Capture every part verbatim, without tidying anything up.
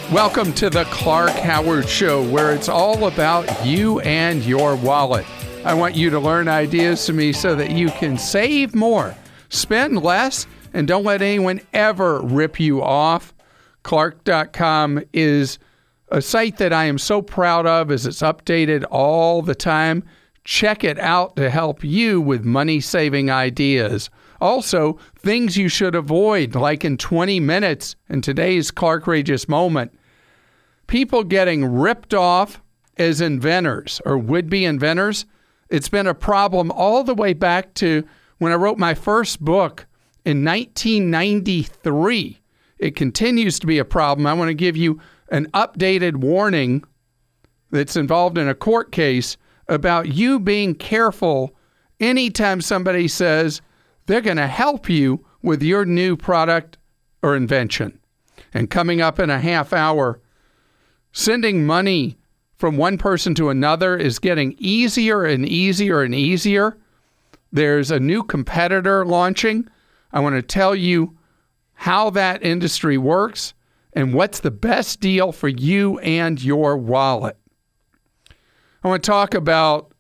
Welcome to the Clark Howard Show, where it's all about you and your wallet. I want you to learn ideas from me so that you can save more, spend less, and don't let anyone ever rip you off. Clark dot com is a site that I am so proud of as it's updated all the time. Check it out to help you with money-saving ideas. Also, things you should avoid, like in twenty minutes in today's Clarkrageous Moment. People getting ripped off as inventors or would-be inventors. It's been a problem all the way back to when I wrote my first book in nineteen ninety-three. It continues to be a problem. I want to give you an updated warning that's involved in a court case about you being careful anytime somebody says they're going to help you with your new product or invention. And coming up in a half hour, sending money from one person to another is getting easier and easier and easier. There's a new competitor launching. I want to tell you how that industry works and what's the best deal for you and your wallet. I want to talk about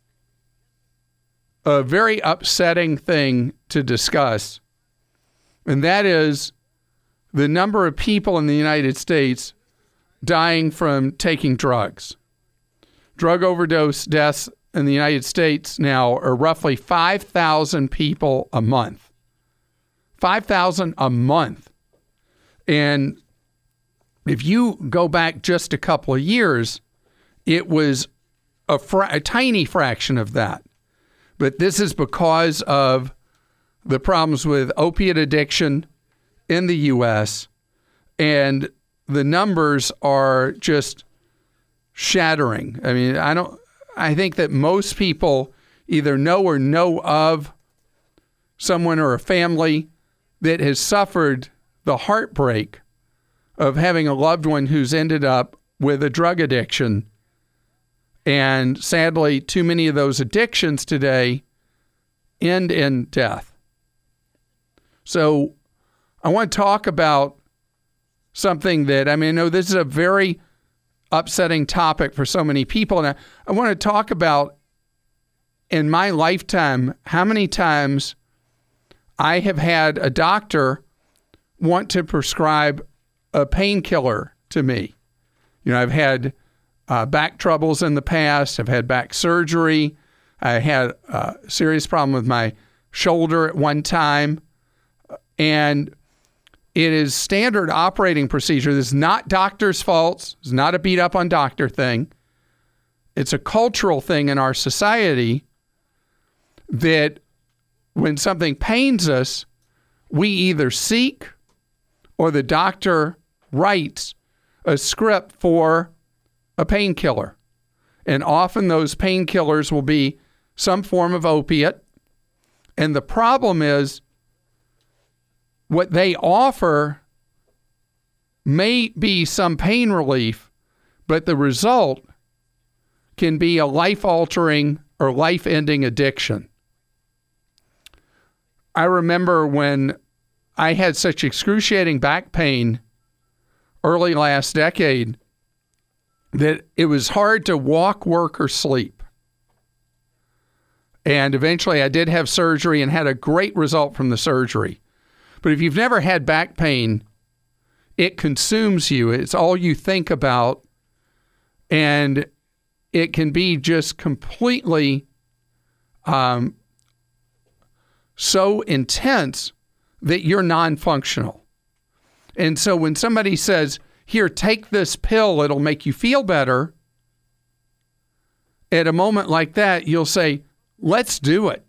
a very upsetting thing to discuss, and that is the number of people in the United States dying from taking drugs. Drug overdose deaths in the United States now are roughly five thousand people a month. five thousand a month. And if you go back just a couple of years, it was a, fra- a tiny fraction of that. But this is because of the problems with opiate addiction in the U S, and the numbers are just shattering. I mean, I don't, I think that most people either know or know of someone or a family that has suffered the heartbreak of having a loved one who's ended up with a drug addiction. And sadly, too many of those addictions today end in death. So I want to talk about something that, I mean, I know this is a very upsetting topic for so many people. And I, I want to talk about, in my lifetime, how many times I have had a doctor want to prescribe a painkiller to me. You know, I've had uh, back troubles in the past. I've had back surgery. I had a serious problem with my shoulder at one time. And it is standard operating procedure. This is not doctor's faults. It's not a beat up on doctor thing. It's a cultural thing in our society that when something pains us, we either seek or the doctor writes a script for a painkiller. And often those painkillers will be some form of opiate. And the problem is, what they offer may be some pain relief, but the result can be a life-altering or life-ending addiction. I remember when I had such excruciating back pain early last decade that it was hard to walk, work, or sleep. And eventually I did have surgery and had a great result from the surgery. But if you've never had back pain, it consumes you. It's all you think about. And it can be just completely um, so intense that you're non-functional. And so when somebody says, here, take this pill, it'll make you feel better, at a moment like that, you'll say, let's do it.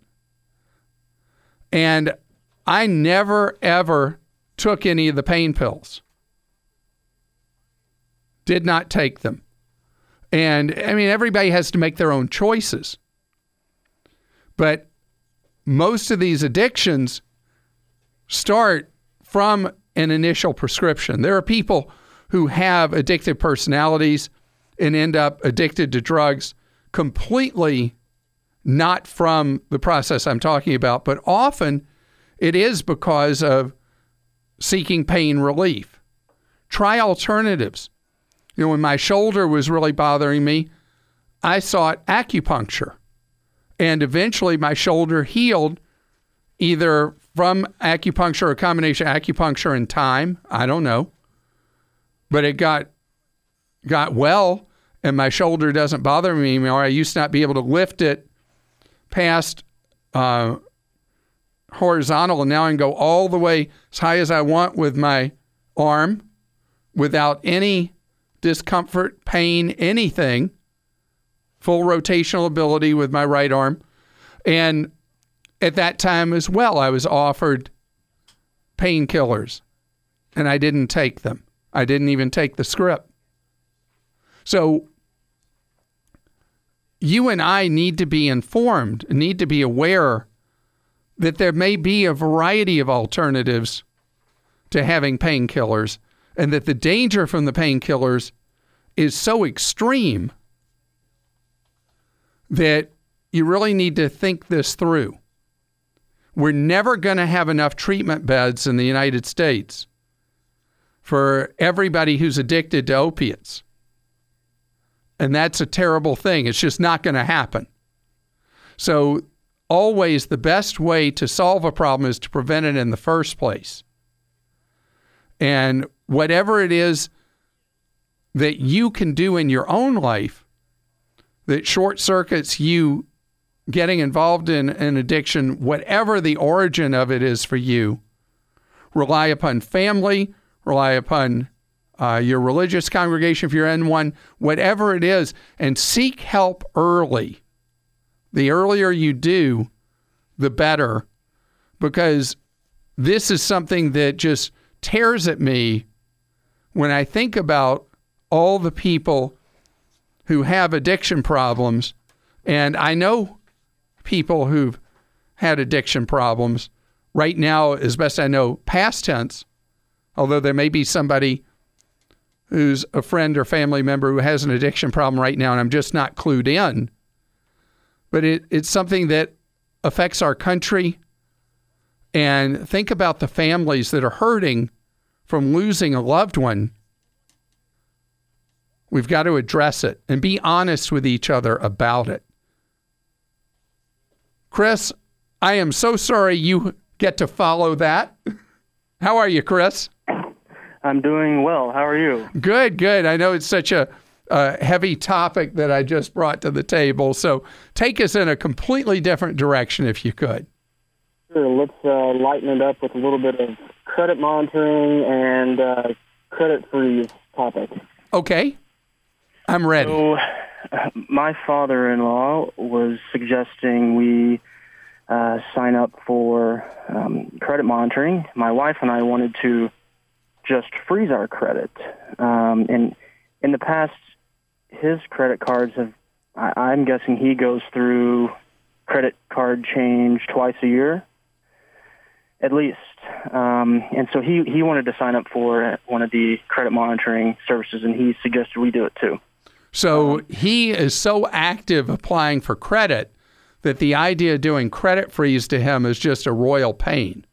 And I never, ever took any of the pain pills. Did not take them. And, I mean, everybody has to make their own choices. But most of these addictions start from an initial prescription. There are people who have addictive personalities and end up addicted to drugs completely not from the process I'm talking about, but often it is because of seeking pain relief. Try alternatives. You know, when my shoulder was really bothering me, I sought acupuncture. And eventually my shoulder healed either from acupuncture or a combination of acupuncture and time. I don't know. But it got got well, and my shoulder doesn't bother me anymore. I used to not be able to lift it past uh, horizontal, and now I can go all the way as high as I want with my arm without any discomfort, pain, anything. Full rotational ability with my right arm. And at that time as well, I was offered painkillers, and I didn't take them. I didn't even take the script. So you and I need to be informed, need to be aware that there may be a variety of alternatives to having painkillers, and that the danger from the painkillers is so extreme that you really need to think this through. We're never going to have enough treatment beds in the United States for everybody who's addicted to opiates. And that's a terrible thing. It's just not going to happen. So always the best way to solve a problem is to prevent it in the first place. And whatever it is that you can do in your own life that short circuits you getting involved in an addiction, whatever the origin of it is for you, rely upon family, rely upon uh, your religious congregation if you're in one, whatever it is, and seek help early. The earlier you do, the better, because this is something that just tears at me when I think about all the people who have addiction problems, and I know people who've had addiction problems right now, as best I know, past tense, although there may be somebody who's a friend or family member who has an addiction problem right now, and I'm just not clued in. But it, it's something that affects our country. And think about the families that are hurting from losing a loved one. We've got to address it and be honest with each other about it. Chris, I am so sorry you get to follow that. How are you, Chris? I'm doing well. How are you? Good, good. I know it's such a, a heavy topic that I just brought to the table. So take us in a completely different direction if you could. Sure. Let's uh, lighten it up with a little bit of credit monitoring and uh, credit freeze topic. Okay. I'm ready. So, uh, my father-in-law was suggesting we uh, sign up for um, credit monitoring. My wife and I wanted to just freeze our credit. Um, and in the past, his credit cards have, I, I'm guessing he goes through credit card change twice a year, at least. Um, and so he, he wanted to sign up for one of the credit monitoring services, and he suggested we do it too. So he is so active applying for credit that the idea of doing credit freeze to him is just a royal pain.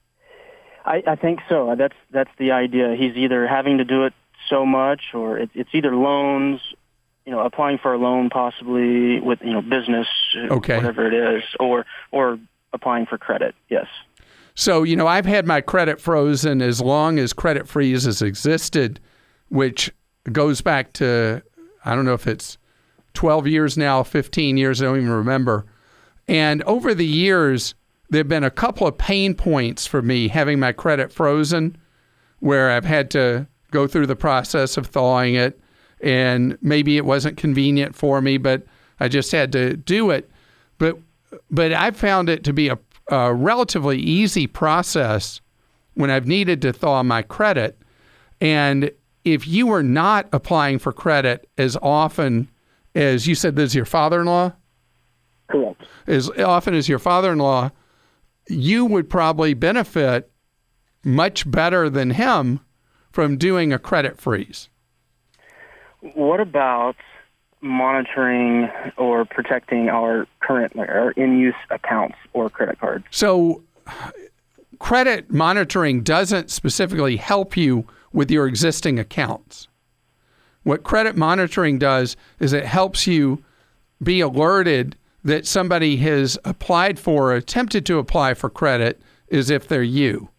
I, I think so. That's that's the idea. He's either having to do it so much, or it's, it's either loans, you know, applying for a loan possibly with, you know, business, okay, whatever it is, or or applying for credit. Yes. So, you know, I've had my credit frozen as long as credit freeze has existed, which goes back to, I don't know if it's twelve years now, fifteen years, I don't even remember. And over the years, there have been a couple of pain points for me having my credit frozen, where I've had to go through the process of thawing it, and maybe it wasn't convenient for me, but I just had to do it. But but I found it to be a, a relatively easy process when I've needed to thaw my credit. And if you are not applying for credit as often as you said, this is your father-in-law? Correct. As often as your father-in-law, you would probably benefit much better than him from doing a credit freeze. What about monitoring or protecting our current or in-use accounts or credit cards? So credit monitoring doesn't specifically help you with your existing accounts. What credit monitoring does is it helps you be alerted that somebody has applied for or attempted to apply for credit as if they're you.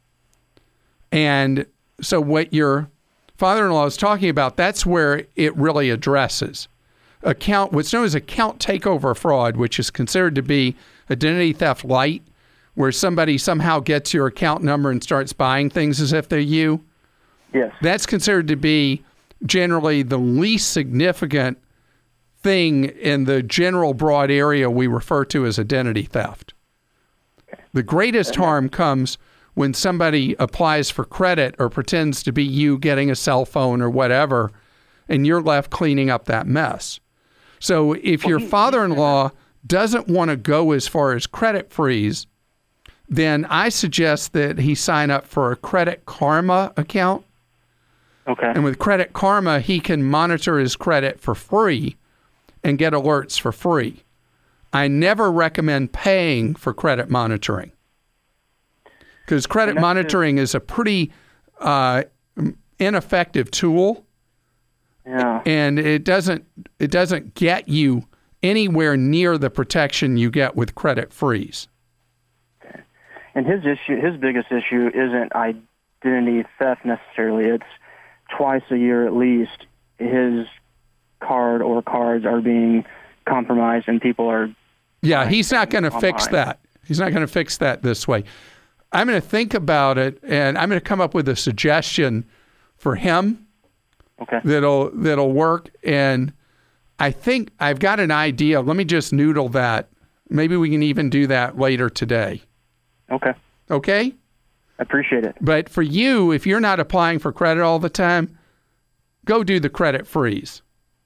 And so what your father-in-law is talking about, that's where it really addresses. Account, what's known as account takeover fraud, which is considered to be identity theft light, where somebody somehow gets your account number and starts buying things as if they're you. Yes. That's considered to be generally the least significant thing in the general broad area we refer to as identity theft. The greatest harm comes when somebody applies for credit or pretends to be you getting a cell phone or whatever, and you're left cleaning up that mess. So if your father-in-law doesn't want to go as far as credit freeze, then I suggest that he sign up for a Credit Karma account. Okay. And with Credit Karma, he can monitor his credit for free and get alerts for free. I never recommend paying for credit monitoring, because credit monitoring is a pretty uh, ineffective tool. Yeah. And it doesn't it doesn't get you anywhere near the protection you get with credit freeze. Okay. And his issue, his biggest issue isn't identity theft necessarily. It's twice a year at least his card or cards are being compromised and people are... Yeah, he's not going to fix that. He's not going to fix that this way. I'm going to think about it, and I'm going to come up with a suggestion for him. Okay. That'll that'll work, and I think I've got an idea. Let me just noodle that. Maybe we can even do that later today. Okay. Okay? I appreciate it. But for you, if you're not applying for credit all the time, go do the credit freeze.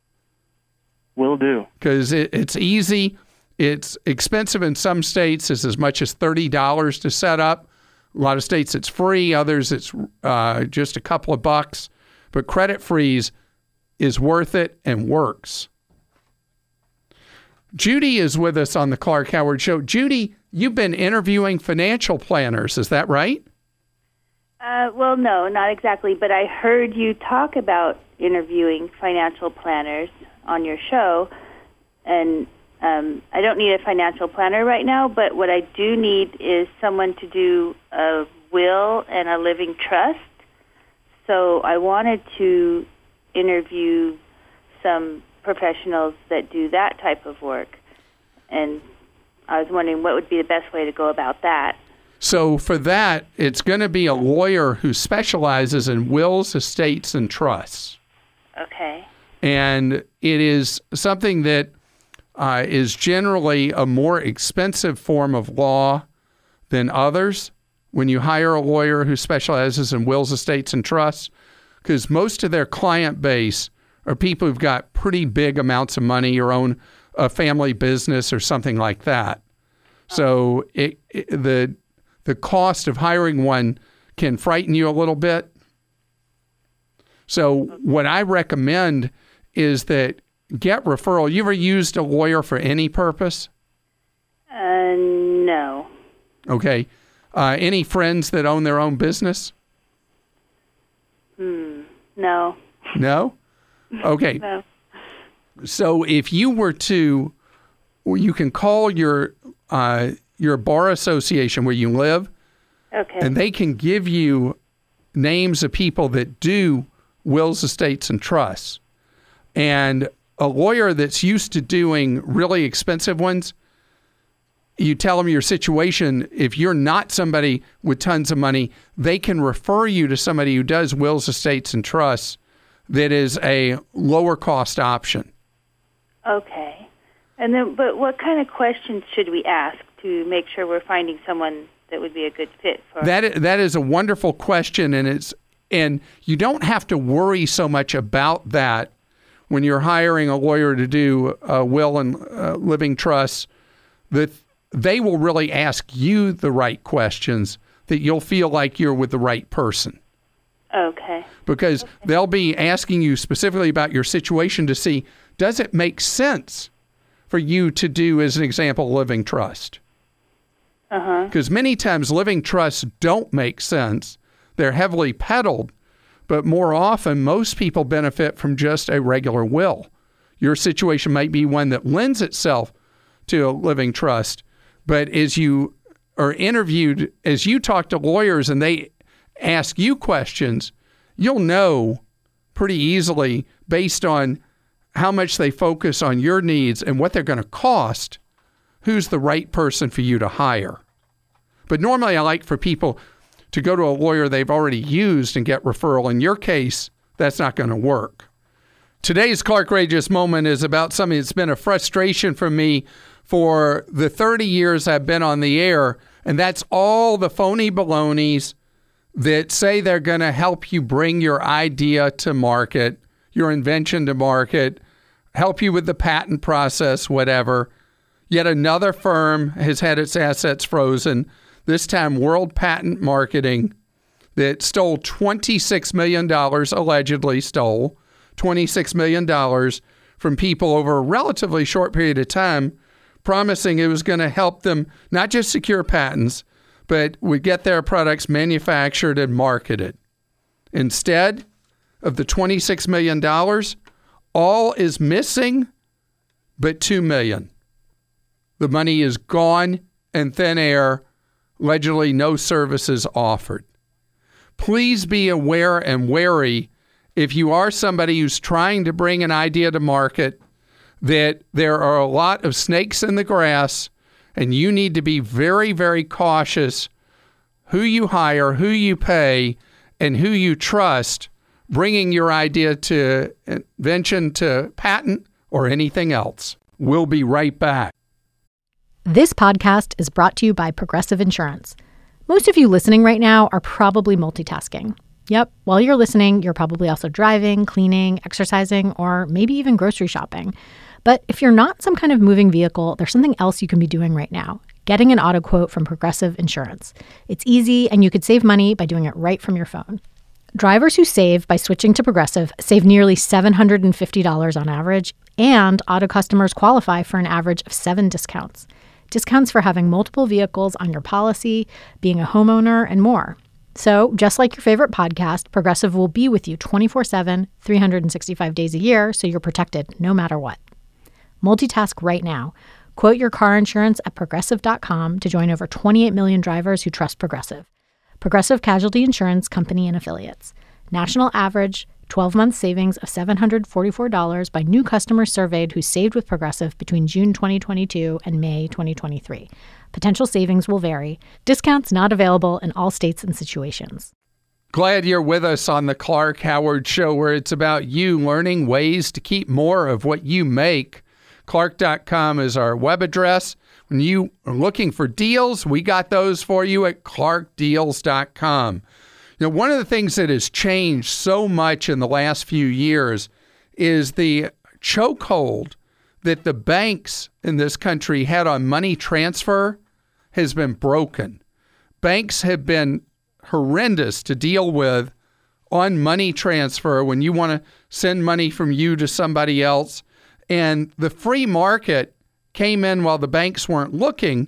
Will do. Because it, it's easy. It's expensive in some states. It's as much as thirty dollars to set up. A lot of states it's free. Others it's uh, just a couple of bucks. But credit freeze is worth it and works. Judy is with us on the Clark Howard Show. Judy, you've been interviewing financial planners. Is that right? Uh, well, no, not exactly. But I heard you talk about interviewing financial planners on your show. And um, I don't need a financial planner right now, but what I do need is someone to do a will and a living trust. So I wanted to interview some professionals that do that type of work. And I was wondering what would be the best way to go about that. So for that, it's going to be a lawyer who specializes in wills, estates, and trusts. Okay. And it is something that uh, is generally a more expensive form of law than others. When you hire a lawyer who specializes in wills, estates, and trusts, because most of their client base are people who've got pretty big amounts of money or own a family business or something like that. So it, it, the the cost of hiring one can frighten you a little bit. So what I recommend is that get referral. You ever used a lawyer for any purpose? Uh, no. Okay. Uh, any friends that own their own business? Hmm. No. No? Okay. No. So if you were to, you can call your uh, your bar association where you live, Okay. and they can give you names of people that do wills, estates, and trusts. And a lawyer that's used to doing really expensive ones, you tell them your situation. If you're not somebody with tons of money, they can refer you to somebody who does wills, estates, and trusts that is a lower cost option. Okay. And then, but what kind of questions should we ask to make sure we're finding someone that would be a good fit for? That that is a wonderful question, and it's and you don't have to worry so much about that when you're hiring a lawyer to do a will and uh, living trusts. That they will really ask you the right questions that you'll feel like you're with the right person. Okay. Because okay. they'll be asking you specifically about your situation to see, does it make sense for you to do, as an example, living trust? Uh-huh. Because many times living trusts don't make sense. They're heavily peddled, But more often, most people benefit from just a regular will. Your situation might be one that lends itself to a living trust. But as you are interviewed, as you talk to lawyers and they ask you questions, you'll know pretty easily based on how much they focus on your needs and what they're going to cost, who's the right person for you to hire. But normally I like for people to go to a lawyer they've already used and get referral. In your case, that's not going to work. Today's Clarkrageous Moment is about something that's been a frustration for me for the thirty years I've been on the air, and that's all the phony balonies that say they're going to help you bring your idea to market, your invention to market, help you with the patent process, whatever. Yet another firm has had its assets frozen, this time World Patent Marketing, that stole twenty-six million dollars, allegedly stole twenty-six million dollars from people over a relatively short period of time, promising it was going to help them not just secure patents, but would get their products manufactured and marketed. Instead of the twenty-six million dollars, all is missing but two million dollars. The money is gone in thin air, allegedly no services offered. Please be aware and wary if you are somebody who's trying to bring an idea to market that there are a lot of snakes in the grass and you need to be very, very cautious who you hire, who you pay, and who you trust bringing your idea to invention, to patent, or anything else. We'll be right back. This podcast is brought to you by Progressive Insurance. Most of you listening right now are probably multitasking. Yep, while you're listening, you're probably also driving, cleaning, exercising, or maybe even grocery shopping. But if you're not some kind of moving vehicle, there's something else you can be doing right now. Getting an auto quote from Progressive Insurance. It's easy, and you could save money by doing it right from your phone. Drivers who save by switching to Progressive save nearly seven hundred fifty dollars on average, and auto customers qualify for an average of seven discounts. Discounts for having multiple vehicles on your policy, being a homeowner, and more. So, just like your favorite podcast, Progressive will be with you twenty-four seven, three hundred sixty-five days a year, so you're protected no matter what. Multitask right now. Quote your car insurance at Progressive dot com to join over twenty-eight million drivers who trust Progressive. Progressive Casualty Insurance Company and Affiliates. National average twelve-month savings of seven hundred forty-four dollars by new customers surveyed who saved with Progressive between June twenty twenty-two and May twenty twenty-three. Potential savings will vary. Discounts not available in all states and situations. Glad you're with us on the Clark Howard Show, where it's about you learning ways to keep more of what you make. Clark dot com is our web address. When you are looking for deals, we got those for you at Clark Deals dot com. You know, one of the things that has changed so much in the last few years is the chokehold that the banks in this country had on money transfer has been broken. Banks have been horrendous to deal with on money transfer when you want to send money from you to somebody else. And the free market came in while the banks weren't looking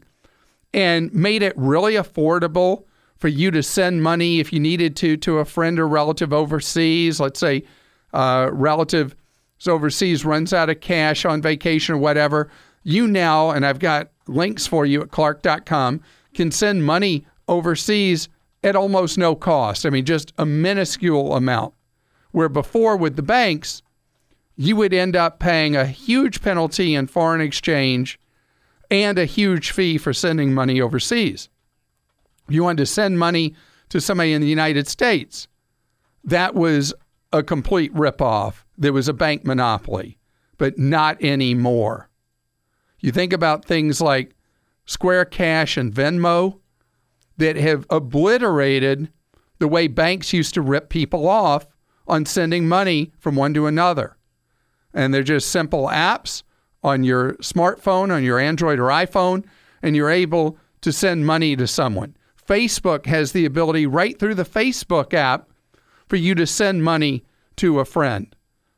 and made it really affordable for you to send money if you needed to to a friend or relative overseas. Let's say a relative is overseas, runs out of cash on vacation or whatever. You now, and I've got links for you at Clark dot com, can send money overseas at almost no cost. I mean, just a minuscule amount. Where before with the banks, you would end up paying a huge penalty in foreign exchange and a huge fee for sending money overseas. If you wanted to send money to somebody in the United States, that was a complete ripoff. There was a bank monopoly, but not anymore. You think about things like Square Cash and Venmo that have obliterated the way banks used to rip people off on sending money from one to another. And they're just simple apps on your smartphone, on your Android or iPhone, and you're able to send money to someone. Facebook has the ability right through the Facebook app for you to send money to a friend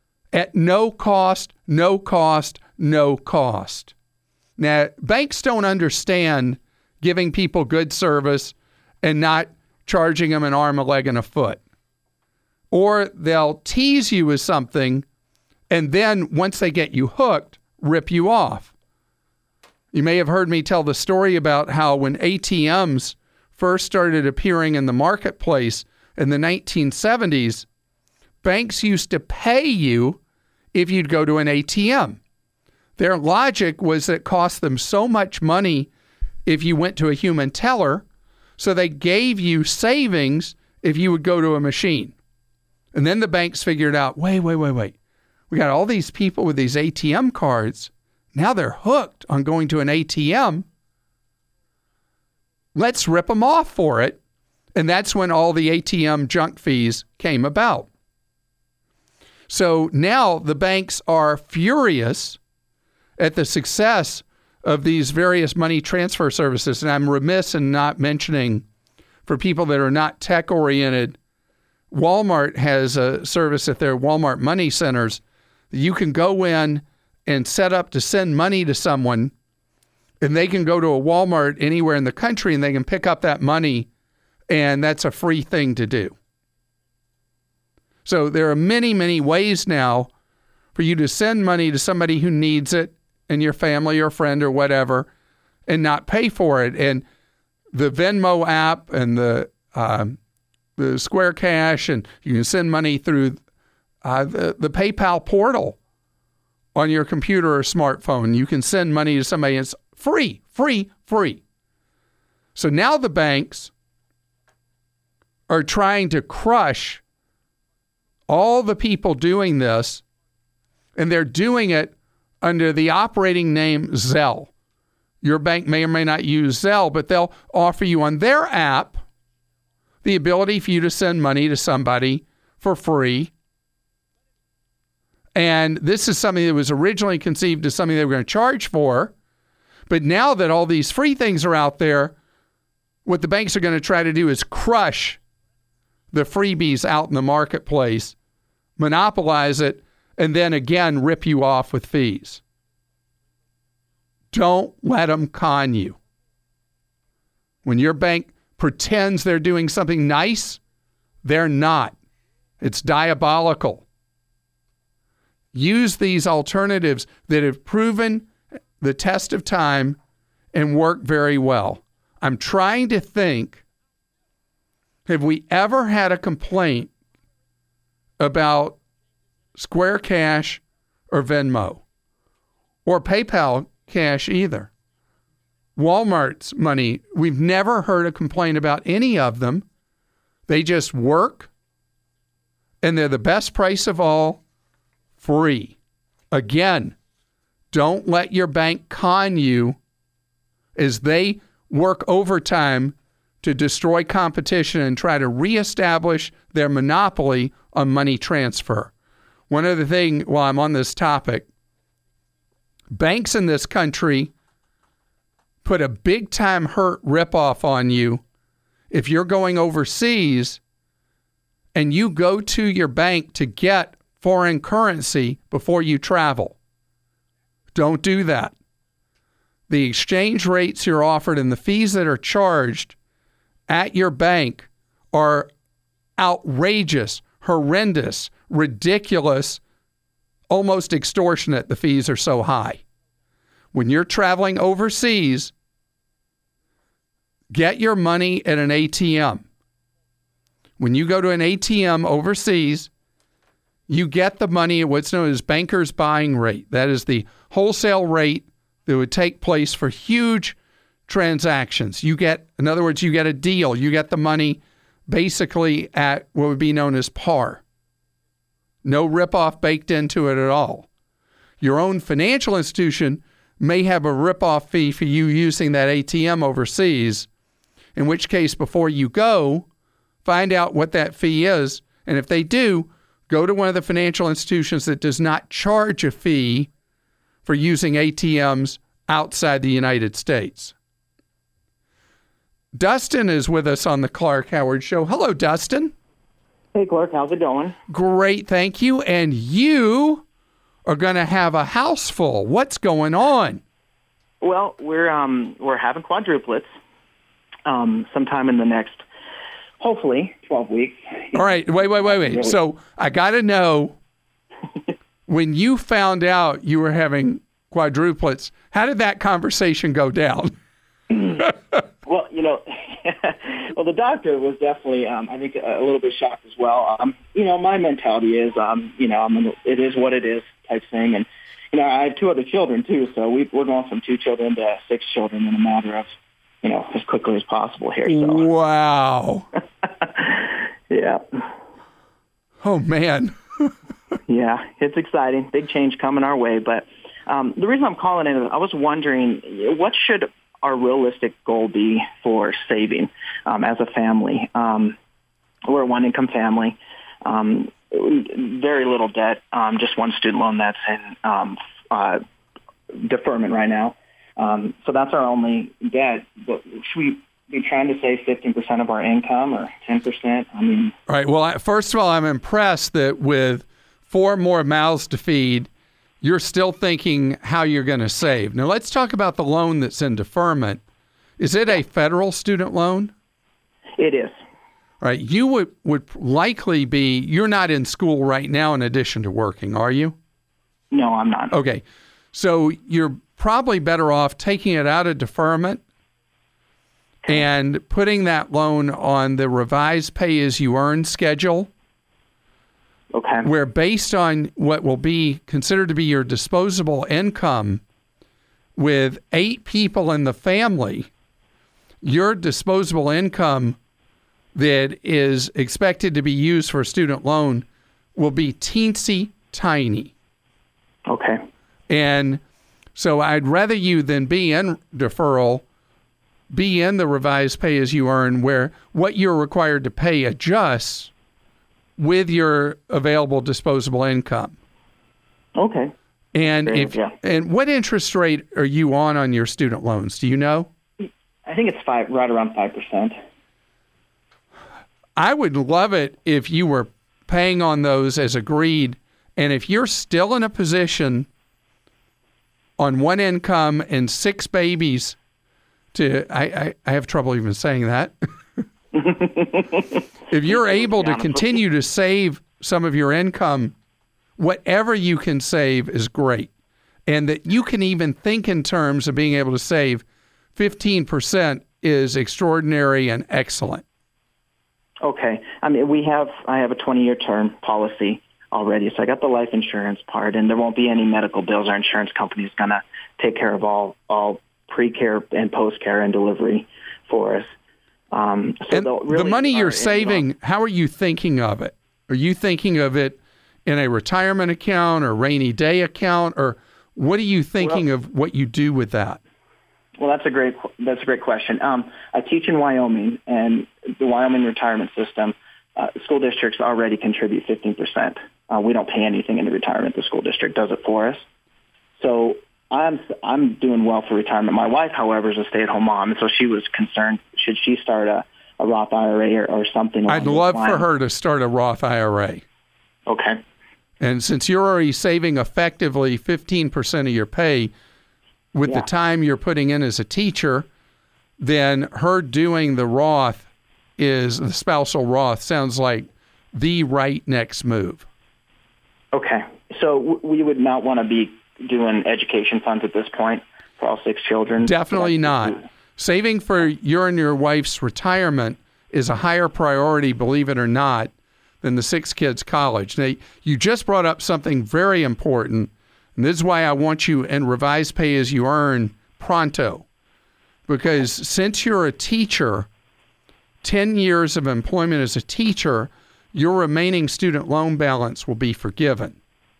at no cost, no cost, no cost. Now, banks don't understand giving people good service and not charging them an arm, a leg, and a foot. or they'll tease you with something, and then once they get you hooked, rip you off. You may have heard me tell the story about how when A T Ms first started appearing in the marketplace in the nineteen seventies, banks used to pay you if you'd go to an A T M. Their logic was that it cost them so much money if you went to a human teller, so they gave you savings if you would go to a machine. And then the banks figured out, wait, wait, wait, wait. We got all these people with these A T M cards. Now they're hooked on going to an A T M. Let's rip them off for it. And that's when all the A T M junk fees came about. So now the banks are furious at the success of these various money transfer services. And I'm remiss in not mentioning, for people that are not tech-oriented, Walmart has a service at their Walmart Money Centers. You can go in and set up to send money to someone, and they can go to a Walmart anywhere in the country and they can pick up that money, and that's a free thing to do. So there are many, many ways now for you to send money to somebody who needs it, and your family or friend or whatever, and not pay for it. And the Venmo app and the um, the Square Cash, and you can send money through uh, the, the PayPal portal on your computer or smartphone. You can send money to somebody. It's free, free, free. So now the banks are trying to crush all the people doing this, and they're doing it under the operating name Zelle. Your bank may or may not use Zelle, but they'll offer you on their app the ability for you to send money to somebody for free. And this is something that was originally conceived as something they were going to charge for. But now that all these free things are out there, what the banks are going to try to do is crush the freebies out in the marketplace, monopolize it, and then again rip you off with fees. Don't let them con you. When your bank pretends they're doing something nice, they're not. It's diabolical. Use these alternatives that have proven the test of time and work very well. I'm trying to think, have we ever had a complaint about Square Cash or Venmo or PayPal Cash either? Walmart's money, we've never heard a complaint about any of them. They just work, and they're the best price of all, free. Again, don't let your bank con you as they work overtime to destroy competition and try to reestablish their monopoly on money transfer. One other thing while I'm on this topic, banks in this country put a big-time hurt ripoff on you if you're going overseas and you go to your bank to get foreign currency before you travel. Don't do that. The exchange rates you're offered and the fees that are charged at your bank are outrageous, horrendous, ridiculous, almost extortionate. The fees are so high. When you're traveling overseas, get your money at an A T M. When you go to an A T M overseas, you get the money at what's known as banker's buying rate. That is the wholesale rate that would take place for huge transactions. You get, in other words, you get a deal. You get the money basically at what would be known as par. No ripoff baked into it at all. Your own financial institution may have a ripoff fee for you using that A T M overseas, in which case, before you go, find out what that fee is. And if they do, go to one of the financial institutions that does not charge a fee for using A T Ms outside the United States. Dustin is with us on the Clark Howard Show. Hello, Dustin. Hey, Clark. How's it going? Great, thank you. And you are going to have a house full. What's going on? Well, we're um we're having quadruplets um sometime in the next hopefully twelve weeks. All right. Wait, wait, wait, wait. So I got to know, when you found out you were having quadruplets, how did that conversation go down? Well, you know, well, the doctor was definitely, um, I think, a little bit shocked as well. Um, you know, my mentality is, um, you know, I'm, it is what it is type thing. And, you know, I have two other children, too. So we, we're going from two children to six children in a matter of, you know, as quickly as possible here. So. Wow. Yeah. Oh, man. Yeah, it's exciting. Big change coming our way. But um, the reason I'm calling in is I was wondering, what should our realistic goal be for saving um, as a family? Um, we're a one-income family, um, very little debt, um, just one student loan that's in um, uh, deferment right now. Um, so that's our only debt. But should we be trying to save fifteen percent of our income or ten percent? I mean, All right. Well, I, first of all, I'm impressed that with four more mouths to feed, you're still thinking how you're going to save. Now, let's talk about the loan that's in deferment. Is it a federal student loan? it is. All right. You would, would likely be, you're not in school right now in addition to working, are you? No, I'm not. Okay. So you're probably better off taking it out of deferment and putting that loan on the revised pay-as-you-earn schedule. Okay. Where based on what will be considered to be your disposable income, with eight people in the family, your disposable income that is expected to be used for a student loan will be teensy tiny. Okay. And so I'd rather you than be in deferral, be in the revised pay-as-you-earn, where what you're required to pay adjusts with your available disposable income. Okay. And Great, if yeah. and what interest rate are you on on your student loans? Do you know? I think it's five, right around five percent. I would love it if you were paying on those as agreed, and if you're still in a position on one income and six babies to I, I, I have trouble even saying that. If you're able to continue to save some of your income, whatever you can save is great. And that you can even think in terms of being able to save fifteen percent is extraordinary and excellent. Okay. I mean, we have, I have a twenty-year term policy already, so I got the life insurance part, and there won't be any medical bills. Our insurance company is going to take care of all, all pre-care and post-care and delivery for us. Um, so and really the money you're are- saving, how are you thinking of it? Are you thinking of it in a retirement account or rainy day account, or what are you thinking Well- of what you do with that? Well, that's a great that's a great question. Um, I teach in Wyoming, and the Wyoming retirement system, uh, school districts already contribute fifteen percent. Uh, we don't pay anything in the retirement. The school district does it for us. So I'm I'm doing well for retirement. My wife, however, is a stay-at-home mom, and so she was concerned, should she start a, a Roth I R A or, or something? I'd along love those for lines. her to start a Roth I R A. Okay. And since you're already saving effectively fifteen percent of your pay with Yeah. the time you're putting in as a teacher, then her doing the Roth is, the spousal Roth sounds like the right next move. Okay. So w- we would not want to be doing education funds at this point for all six children? Definitely not. Saving for your and your wife's retirement is a higher priority, believe it or not, than the six kids' college. Now, you just brought up something very important, and this is why I want you in revised pay as you earn pronto. Because since you're a teacher, ten years of employment as a teacher, your remaining student loan balance will be forgiven.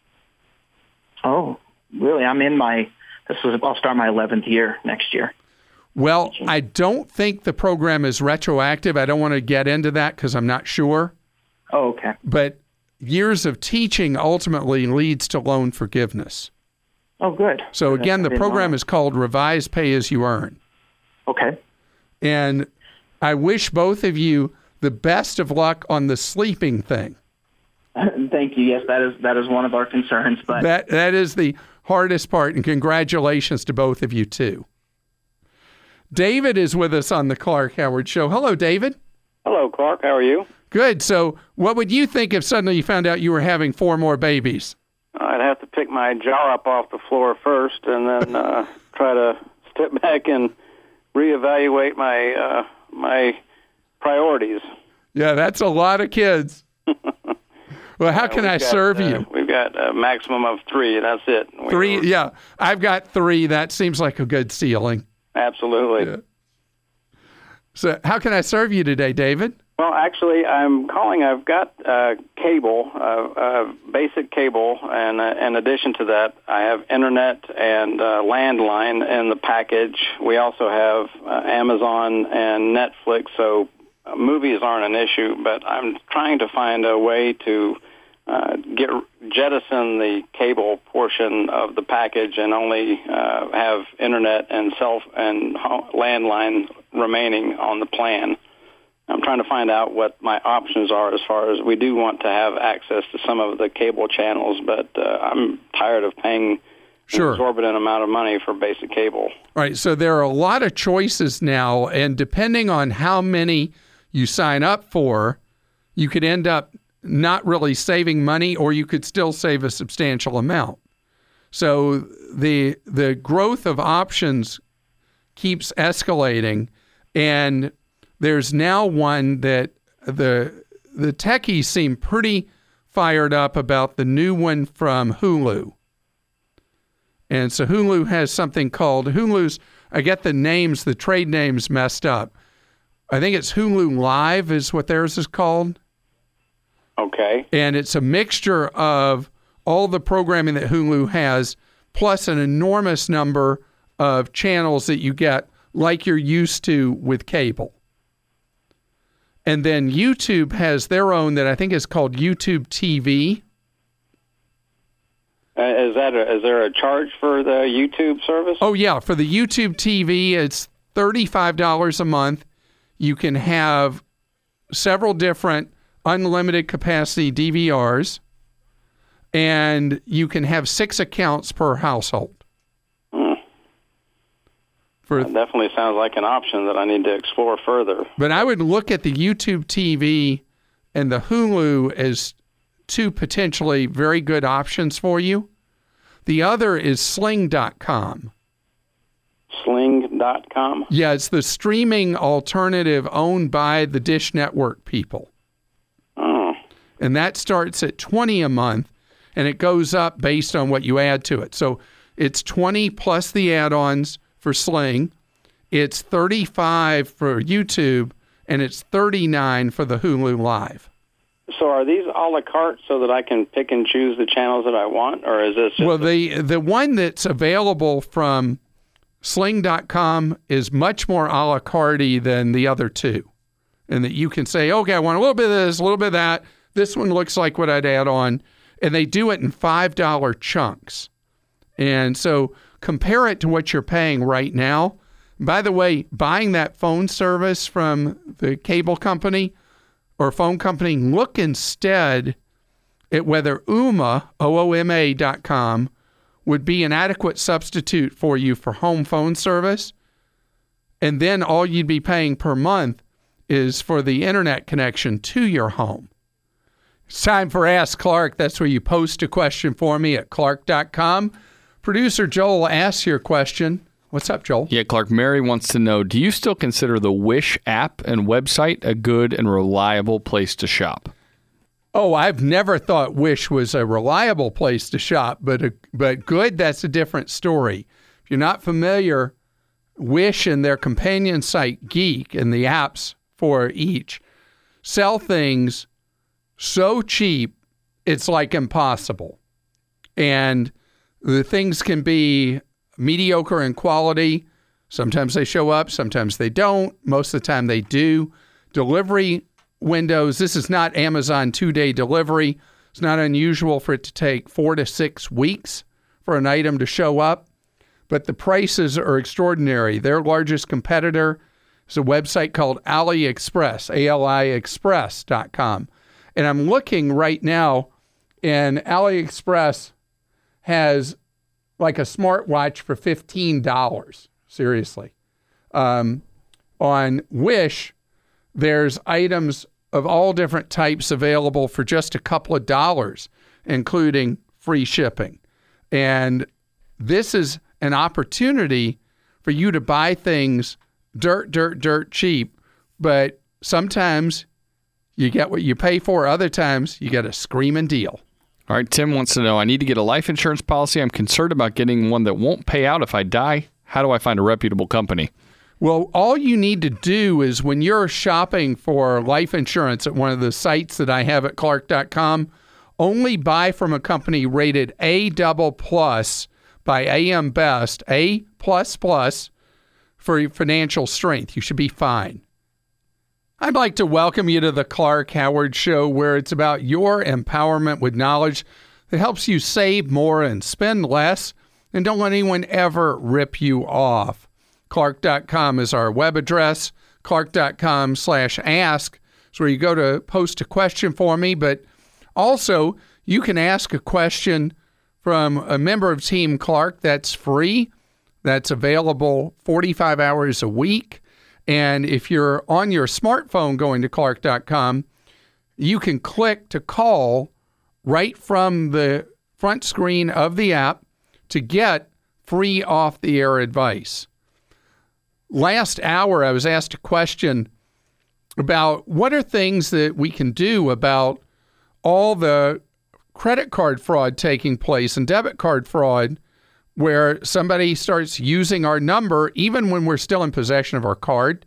Oh, really? I'm in my, this is, I'll start my eleventh year next year. Well, I don't think the program is retroactive. I don't want to get into that because I'm not sure. Oh, okay. But years of teaching ultimately leads to loan forgiveness. Oh, good. So again, the I didn't know program that. is called Revised Pay As You Earn. Okay. And I wish both of you the best of luck on the sleeping thing. Thank you. Yes, that is that is one of our concerns. But That that is the hardest part, and congratulations to both of you too. David is with us on the Clark Howard Show. Hello, David. Hello, Clark. How are you? Good. So what would you think if suddenly you found out you were having four more babies? I'd have to pick my jaw up off the floor first and then uh, try to step back and reevaluate my uh, my priorities. Yeah, that's a lot of kids. Well, how Uh, can we've I got, serve uh, you? We've got a maximum of three. That's it. We Three? were- Yeah, I've got three. That seems like a good ceiling. Absolutely. Yeah. So how can I serve you today, David? Well, actually, I'm calling. I've got uh, cable, uh, uh, basic cable, and uh, in addition to that, I have internet and uh, landline in the package. We also have uh, Amazon and Netflix, so uh, movies aren't an issue, but I'm trying to find a way to uh, get jettison the cable portion of the package and only uh, have internet and cell and ho- landline remaining on the plan. I'm trying to find out what my options are as far as we do want to have access to some of the cable channels, but uh, I'm tired of paying Sure. an exorbitant amount of money for basic cable. All right, so there are a lot of choices now, and depending on how many you sign up for, you could end up not really saving money, or you could still save a substantial amount. So the the growth of options keeps escalating, and there's now one that the the techies seem pretty fired up about, the new one from Hulu. And so Hulu has something called Hulu's, I get the names, the trade names messed up. I think it's Hulu Live is what theirs is called. Okay. And it's a mixture of all the programming that Hulu has, plus an enormous number of channels that you get like you're used to with cable. And then YouTube has their own that I think is called YouTube T V. Uh, is that a, is there a charge for the YouTube service? Oh, yeah. For the YouTube T V, it's thirty-five dollars a month. You can have several different unlimited capacity D V Rs, and you can have six accounts per household. Hmm. For, That definitely sounds like an option that I need to explore further. but I would look at the YouTube T V and the Hulu as two potentially very good options for you. The other is Sling dot com. Sling dot com? Yeah, it's the streaming alternative owned by the Dish Network people. Oh. And that starts at twenty a month, and it goes up based on what you add to it. So it's twenty plus the add-ons for Sling. It's thirty-five for YouTube, and it's thirty-nine for the Hulu Live. So are these a la carte so that I can pick and choose the channels that I want, or is this just Well, the the one that's available from Sling dot com is much more a la carte than the other two, and that you can say, okay, I want a little bit of this, a little bit of that. This one looks like what I'd add on, and they do it in five dollar chunks. And so compare it to what you're paying right now. By the way, buying that phone service from the cable company or phone company, look instead at whether Ooma, O O M A dot com, would be an adequate substitute for you for home phone service. And then all you'd be paying per month is for the internet connection to your home. It's time for Ask Clark. That's where you post a question for me at clark dot com. Producer Joel asks your question. What's up, Joel? Yeah, Clark, Mary wants to know, do you still consider the Wish app and website a good and reliable place to shop? Oh, I've never thought Wish was a reliable place to shop, but a, but good, that's a different story. If you're not familiar, Wish and their companion site, Geek, and the apps for each, sell things so cheap, it's like impossible. And the things can be mediocre in quality. Sometimes they show up, sometimes they don't. Most of the time they do. Delivery windows, this is not Amazon two-day delivery. It's not unusual for it to take four to six weeks for an item to show up, but the prices are extraordinary. Their largest competitor is a website called AliExpress, A L I express dot com. And I'm looking right now, and AliExpress has like a smartwatch for fifteen dollars, seriously. Um, on Wish, There's items of all different types available for just a couple of dollars, including free shipping. And this is an opportunity for you to buy things dirt, dirt, dirt cheap, but sometimes you get what you pay for. Other times you get a screaming deal. All right, Tim wants to know, I need to get a life insurance policy. I'm concerned about getting one that won't pay out if I die. How do I find a reputable company? Well, all you need to do is when you're shopping for life insurance at one of the sites that I have at Clark dot com, only buy from a company rated A double plus by A M Best, A plus plus for financial strength. You should be fine. I'd like to welcome you to the Clark Howard Show, where it's about your empowerment with knowledge that helps you save more and spend less, and don't let anyone ever rip you off. Clark dot com is our web address. Clark dot com slash ask is where you go to post a question for me, but also you can ask a question from a member of Team Clark. That's free. That's available forty-five hours a week. And if you're on your smartphone going to Clark dot com, you can click to call right from the front screen of the app to get free off-the-air advice. Last hour, I was asked a question about what are things that we can do about all the credit card fraud taking place and debit card fraud, where somebody starts using our number even when we're still in possession of our card.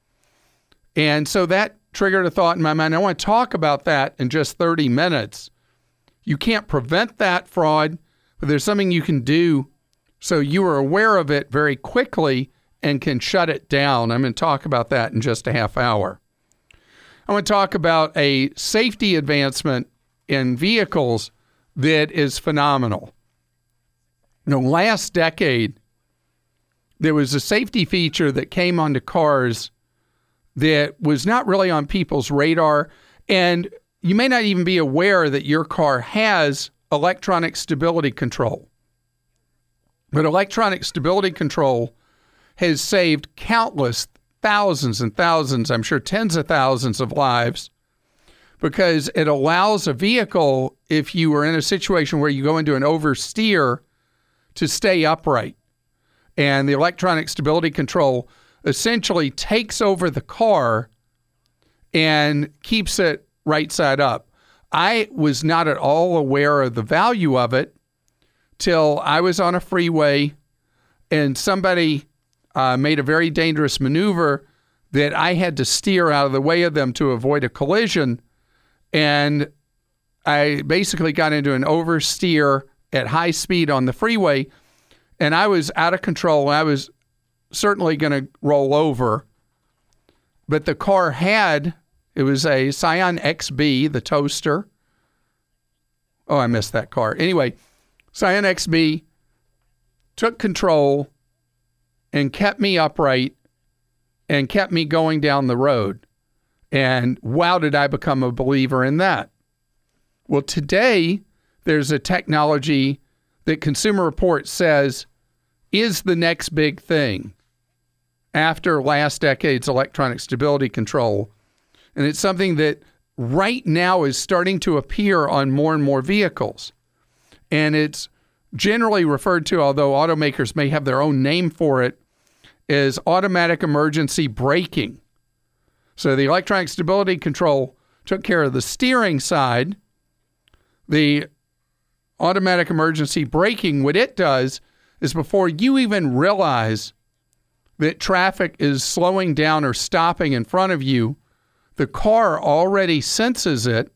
And so that triggered a thought in my mind. I want to talk about that in just thirty minutes. You can't prevent that fraud, but there's something you can do so you are aware of it very quickly and can shut it down. I'm going to talk about that in just a half hour. I want to talk about a safety advancement in vehicles that is phenomenal. You know, last decade, there was a safety feature that came onto cars that was not really on people's radar, and you may not even be aware that your car has electronic stability control. But electronic stability control has saved countless thousands and thousands, I'm sure tens of thousands of lives, because it allows a vehicle, if you are in a situation where you go into an oversteer, to stay upright. And the electronic stability control essentially takes over the car and keeps it right side up. I was not at all aware of the value of it till I was on a freeway and somebody uh, made a very dangerous maneuver that I had to steer out of the way of them to avoid a collision. And I basically got into an oversteer at high speed on the freeway, and I was out of control. I was certainly going to roll over, but the car had, it was a Scion X B, the toaster. Oh, I missed that car. Anyway, Scion X B took control and kept me upright and kept me going down the road. And wow, did I become a believer in that. Well, today, there's a technology that Consumer Reports says is the next big thing after last decade's electronic stability control. And it's something that right now is starting to appear on more and more vehicles. And it's generally referred to, although automakers may have their own name for it, as automatic emergency braking. So the electronic stability control took care of the steering side. The automatic emergency braking, what it does is before you even realize that traffic is slowing down or stopping in front of you, the car already senses it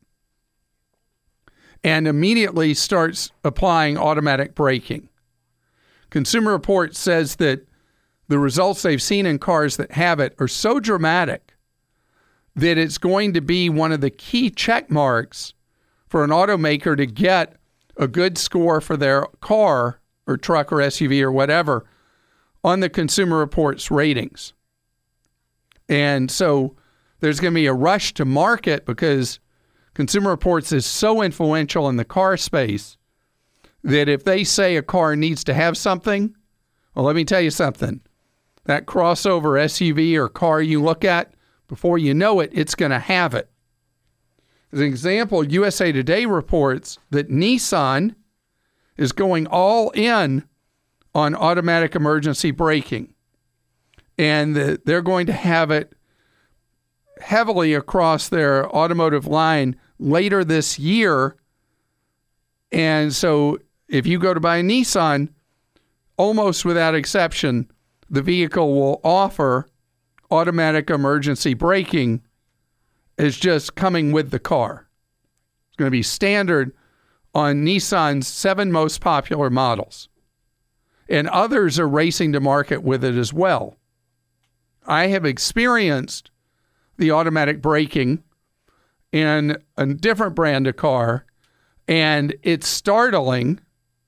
and immediately starts applying automatic braking. Consumer Reports says that the results they've seen in cars that have it are so dramatic that it's going to be one of the key check marks for an automaker to get a good score for their car or truck or S U V or whatever on the Consumer Reports ratings. And so there's going to be a rush to market because Consumer Reports is so influential in the car space that if they say a car needs to have something, well, let me tell you something. That crossover S U V or car you look at Before you know it, it's going to have it. As an example, U S A Today reports that Nissan is going all in on automatic emergency braking. And the, they're going to have it heavily across their automotive line later this year. And so if you go to buy a Nissan, almost without exception, the vehicle will offer automatic emergency braking as just coming with the car. It's going to be standard on Nissan's seven most popular models. And others are racing to market with it as well. I have experienced the automatic braking in a different brand of car, and it's startling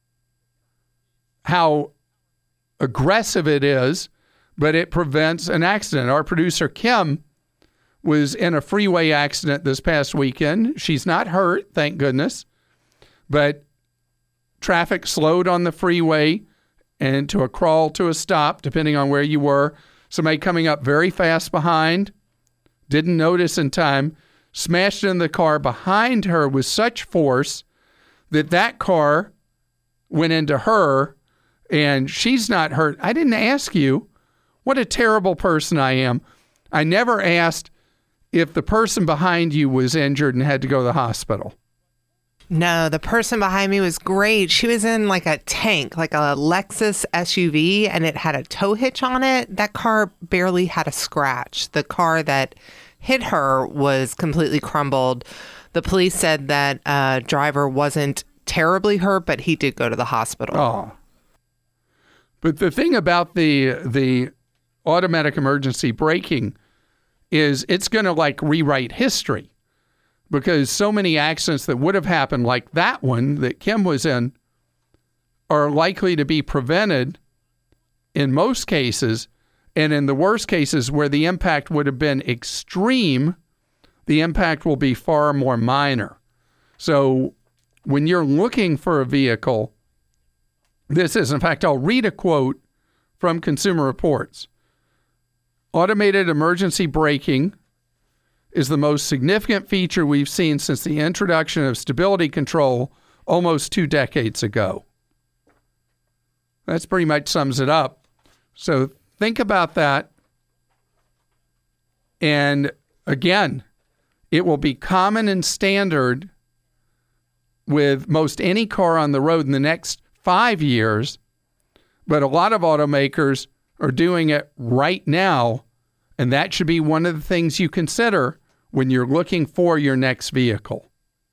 how aggressive it is, but it prevents an accident. Our producer, Kim, was in a freeway accident this past weekend. She's not hurt, thank goodness, but traffic slowed on the freeway and to a crawl to a stop, depending on where you were. Somebody coming up very fast behind, didn't notice in time, smashed into the car behind her with such force that that car went into her, and she's not hurt. I didn't ask you. What a terrible person I am. I never asked if the person behind you was injured and had to go to the hospital. No, the person behind me was great. She was in like a tank, like a Lexus S U V, and it had a tow hitch on it. That car barely had a scratch. The car that hit her was completely crumbled. The police said that uh, driver wasn't terribly hurt, but he did go to the hospital. Oh. But the thing about the the automatic emergency braking is it's going to like rewrite history, because so many accidents that would have happened, like that one that Kim was in, are likely to be prevented in most cases. And in the worst cases where the impact would have been extreme, the impact will be far more minor. So when you're looking for a vehicle, this is, in fact, I'll read a quote from Consumer Reports. Automated emergency braking is the most significant feature we've seen since the introduction of stability control almost two decades ago. That's pretty much sums it up. So think about that. And again, it will be common and standard with most any car on the road in the next five years. But a lot of automakers are doing it right now. And that should be one of the things you consider when you're looking for your next vehicle.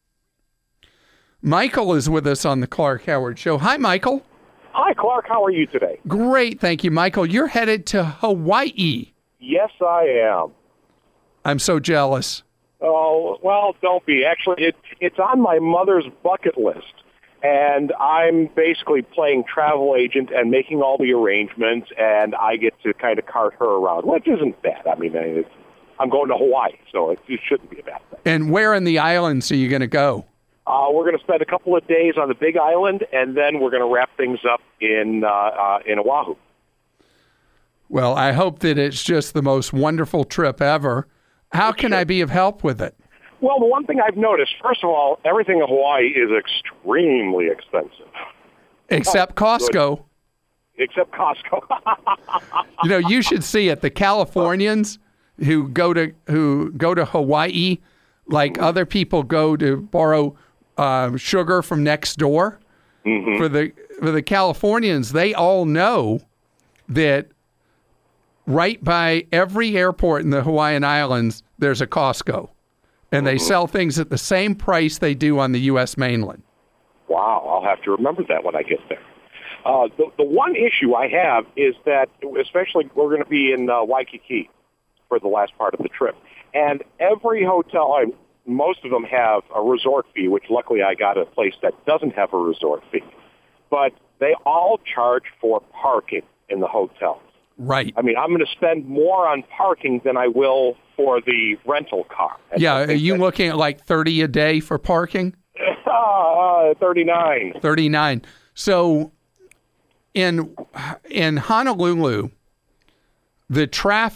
Michael is with us on the Clark Howard Show. Hi, Michael. Hi, Clark. How are you today? Great, thank you, Michael. You're headed to Hawaii. Yes, I am. I'm so jealous. Oh, well, don't be. Actually, it, it's on my mother's bucket list. And I'm basically playing travel agent and making all the arrangements, and I get to kind of cart her around, which isn't bad. I mean, it's, I'm going to Hawaii, so it, it shouldn't be a bad thing. And where in the islands are you going to go? Uh, we're going to spend a couple of days on the Big Island, and then we're going to wrap things up in uh, uh, in Oahu. Well, I hope that it's just the most wonderful trip ever. How can I be of help with it? Well, the one thing I've noticed, first of all, everything in Hawaii is extremely expensive. Except Costco. Except Costco. You know, you should see it. The Californians who go to who go to Hawaii, like other people go to borrow uh, sugar from next door. Mm-hmm. For the for the Californians, they all know that right by every airport in the Hawaiian Islands, there's a Costco. And they sell things at the same price they do on the U S mainland. Wow, I'll have to remember that when I get there. Uh, the, the one issue I have is that, especially we're going to be in uh, Waikiki for the last part of the trip. And every hotel, I, most of them have a resort fee, which luckily I got a place that doesn't have a resort fee. But they all charge for parking in the hotels. Right. I mean, I'm going to spend more on parking than I will for the rental car. And yeah, are you looking at like thirty a day for parking? Uh, thirty-nine. thirty-nine. So in in Honolulu, the traffic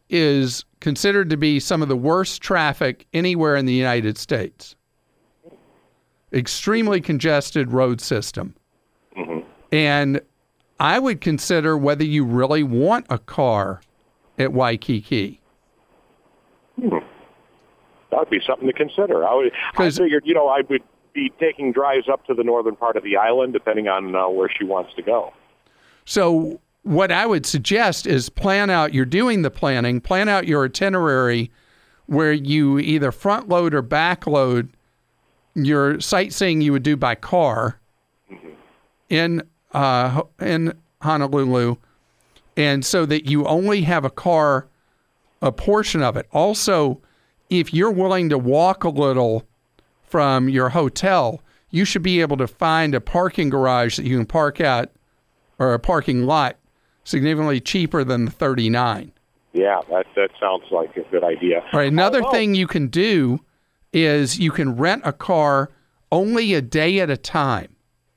is considered to be some of the worst traffic anywhere in the United States. Extremely congested road system. Mm-hmm. And I would consider whether you really want a car at Waikiki. Hmm. That would be something to consider. I would. I figured, you know, I would be taking drives up to the northern part of the island, depending on uh, where she wants to go. So what I would suggest is plan out, you're doing the planning, plan out your itinerary where you either front load or back load your sightseeing you would do by car mm-hmm. in uh, in Honolulu, and so that you only have a car, a portion of it. Also, if you're willing to walk a little from your hotel, you should be able to find a parking garage that you can park at, or a parking lot, significantly cheaper than the thirty-nine. Yeah, that that sounds like a good idea. All right, another oh, thing you can do is you can rent a car only a day at a time.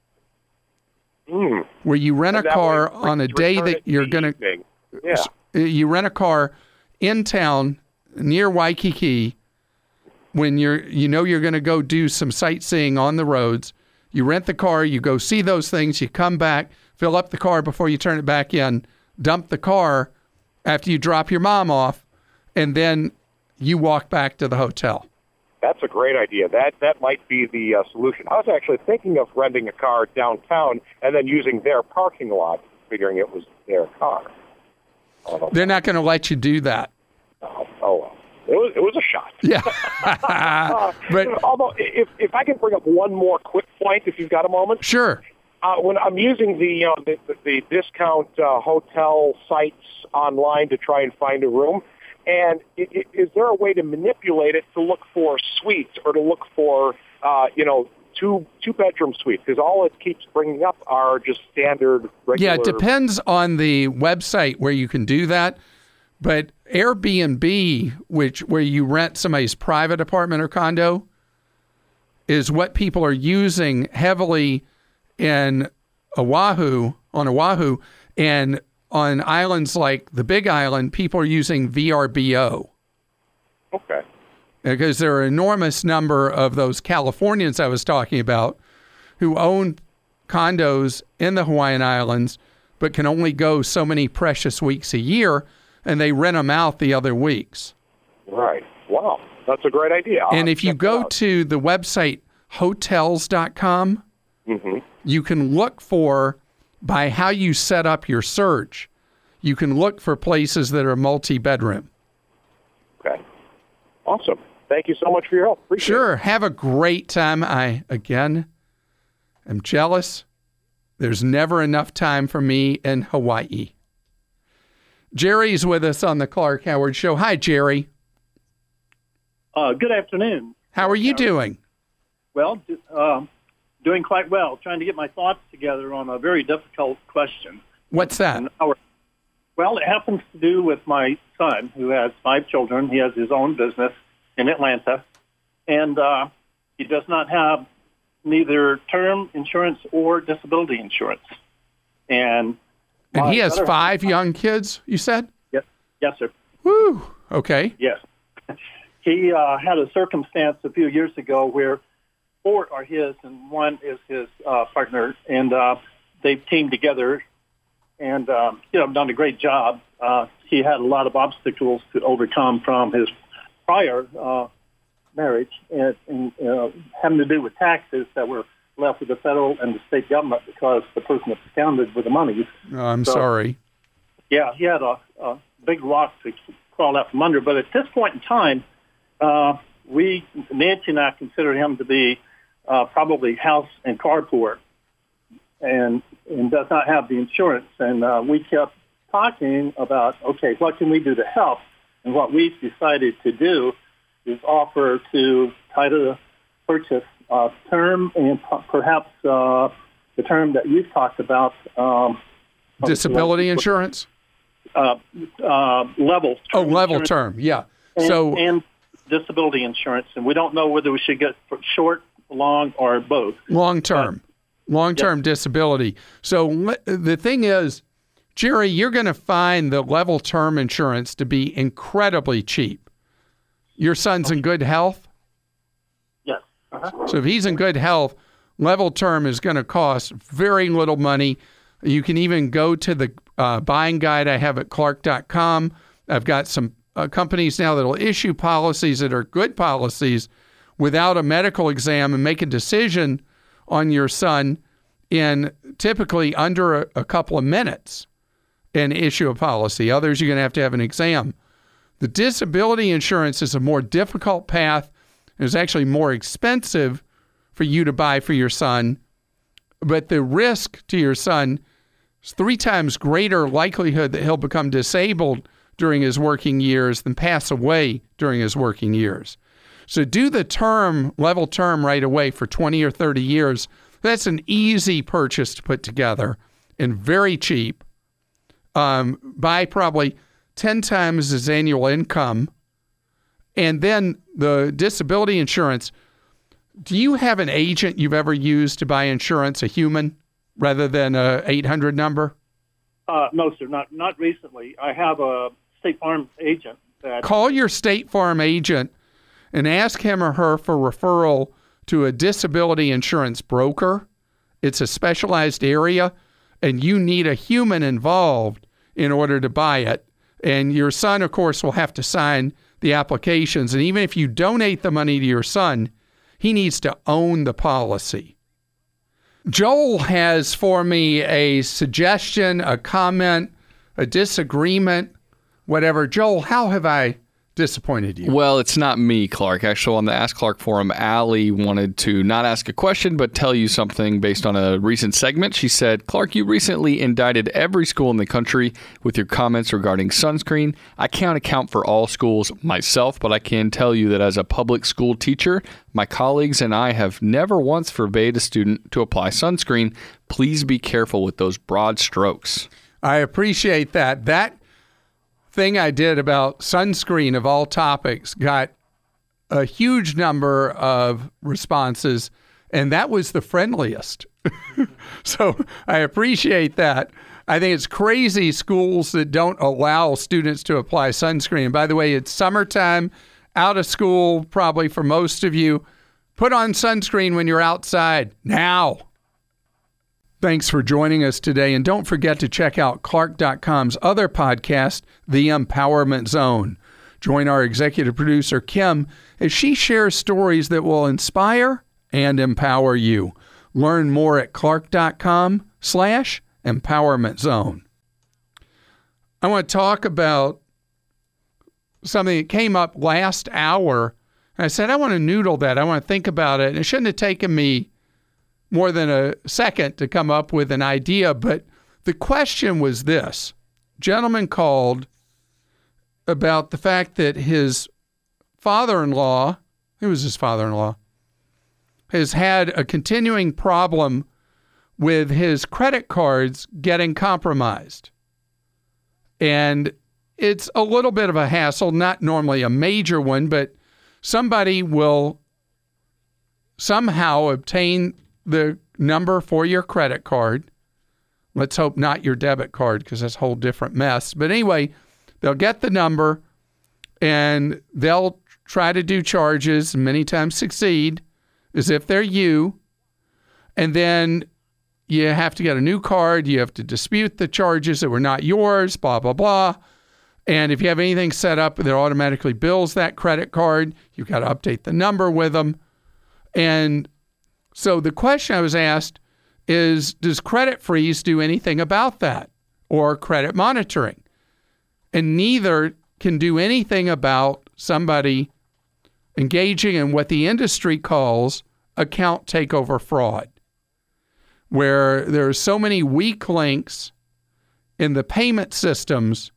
Mm. Where you rent And a that car way, on a day that you're going to... Yeah. You rent a car in town near Waikiki when you're, you know you're going to go do some sightseeing on the roads. You rent the car, you go see those things, you come back, fill up the car before you turn it back in, dump the car after you drop your mom off, and then you walk back to the hotel. That's a great idea. That that might be the uh, solution. I was actually thinking of renting a car downtown and then using their parking lot, figuring it was their car. They're not going to let you do that. Oh, oh well. It was, it was a shot. Yeah. uh, but although, if if I can bring up one more quick point, if you've got a moment. Sure. Uh, when I'm using the, uh, the, the, the discount uh, hotel sites online to try and find a room, and it, it, is there a way to manipulate it to look for suites or to look for, uh, you know, two two bedroom suites? Because all it keeps bringing up are just standard regular. Yeah, it depends on the website where you can do that. But Airbnb, which where you rent somebody's private apartment or condo, is what people are using heavily in Oahu, on Oahu, and on islands like the Big Island, people are using V R B O. Okay. Because there are an enormous number of those Californians I was talking about who own condos in the Hawaiian Islands but can only go so many precious weeks a year, and they rent them out the other weeks. Right. Wow. That's a great idea. I'll and if you go to the website hotels dot com, mm-hmm. you can look for, by how you set up your search, you can look for places that are multi-bedroom. Okay. Awesome. Thank you so much for your help. Appreciate sure. it. Have a great time. I, again, am jealous. There's never enough time for me in Hawaii. Jerry's with us on the Clark Howard Show. Hi, Jerry. Uh, good afternoon. How are you doing? Well, uh, doing quite well. Trying to get my thoughts together on a very difficult question. What's that? Our, well, it happens to do with my son, who has five children. He has his own business in Atlanta, and uh, he does not have neither term insurance or disability insurance. And and he has five young kids, you said? Yes, yes, sir. Woo. Okay. Yes. He uh, had a circumstance a few years ago where four are his and one is his uh, partner, and uh, they've teamed together and um, you know done a great job. Uh, he had a lot of obstacles to overcome from his prior uh, marriage, and, and uh, having to do with taxes that were left with the federal and the state government because the person absconded with the money. Oh, I'm so, sorry. Yeah, he had a, a big rock to crawl out from under. But at this point in time, uh, we, Nancy and I, consider him to be uh, probably house and car poor, and and does not have the insurance. And uh, we kept talking about, okay, what can we do to help? And what we've decided to do is offer to try to purchase uh, term and p- perhaps uh, the term that you've talked about. Um, Disability insurance? Uh, uh, level. Oh, level term, yeah. And, so and disability insurance. And we don't know whether we should get short, long, or both. Long term. Long term yeah. disability. So le- the thing is, Jerry, you're going to find the level term insurance to be incredibly cheap. Your son's in good health? Yes. Uh-huh. So if he's in good health, level term is going to cost very little money. You can even go to the uh, buying guide I have at clark dot com. I've got some uh, companies now that will issue policies that are good policies without a medical exam and make a decision on your son in typically under a, a couple of minutes and issue a policy. Others, you're going to have to have an exam. The disability insurance is a more difficult path. It's actually more expensive for you to buy for your son, but the risk to your son is three times greater likelihood that he'll become disabled during his working years than pass away during his working years. So do the term, level term right away for twenty or thirty years. That's an easy purchase to put together and very cheap. Um, buy probably ten times his annual income. And then the disability insurance. Do you have an agent you've ever used to buy insurance, a human, rather than a eight hundred number? Uh, no, sir, not not recently. I have a State Farm agent. That Call your State Farm agent and ask him or her for referral to a disability insurance broker. It's a specialized area, and you need a human involved in order to buy it. And your son, of course, will have to sign the applications. And even if you donate the money to your son, he needs to own the policy. Joel has for me a suggestion, a comment, a disagreement, whatever. Joel, how have I disappointed you? Well, it's not me, Clark. Actually, on the Ask Clark forum, Allie wanted to not ask a question, but tell you something based on a recent segment. She said, Clark, you recently indicted every school in the country with your comments regarding sunscreen. I can't account for all schools myself, but I can tell you that as a public school teacher, my colleagues and I have never once forbade a student to apply sunscreen. Please be careful with those broad strokes. I appreciate that. That thing I did about sunscreen of all topics got a huge number of responses, and that was the friendliest. So I appreciate that. I think it's crazy schools that don't allow students to apply sunscreen. By the way, it's summertime, out of school probably for most of you. Put on sunscreen when you're outside now. Thanks for joining us today, and don't forget to check out clark dot com's other podcast, The Empowerment Zone. Join our executive producer, Kim, as she shares stories that will inspire and empower you. Learn more at clark dot com slash empowerment zone. I want to talk about something that came up last hour. I said, I want to noodle that. I want to think about it. And it shouldn't have taken me more than a second to come up with an idea, but the question was this. A gentleman called about the fact that his father-in-law, who was his father-in-law, has had a continuing problem with his credit cards getting compromised. And it's a little bit of a hassle, not normally a major one, but somebody will somehow obtain the number for your credit card. Let's hope not your debit card, because that's a whole different mess. But anyway, they'll get the number and they'll try to do charges, and many times succeed, as if they're you. And then you have to get a new card. You have to dispute the charges that were not yours, blah, blah, blah. And if you have anything set up that automatically bills that credit card, you've got to update the number with them. And so the question I was asked is, does credit freeze do anything about that, or credit monitoring? And neither can do anything about somebody engaging in what the industry calls account takeover fraud, where there are so many weak links in the payment systems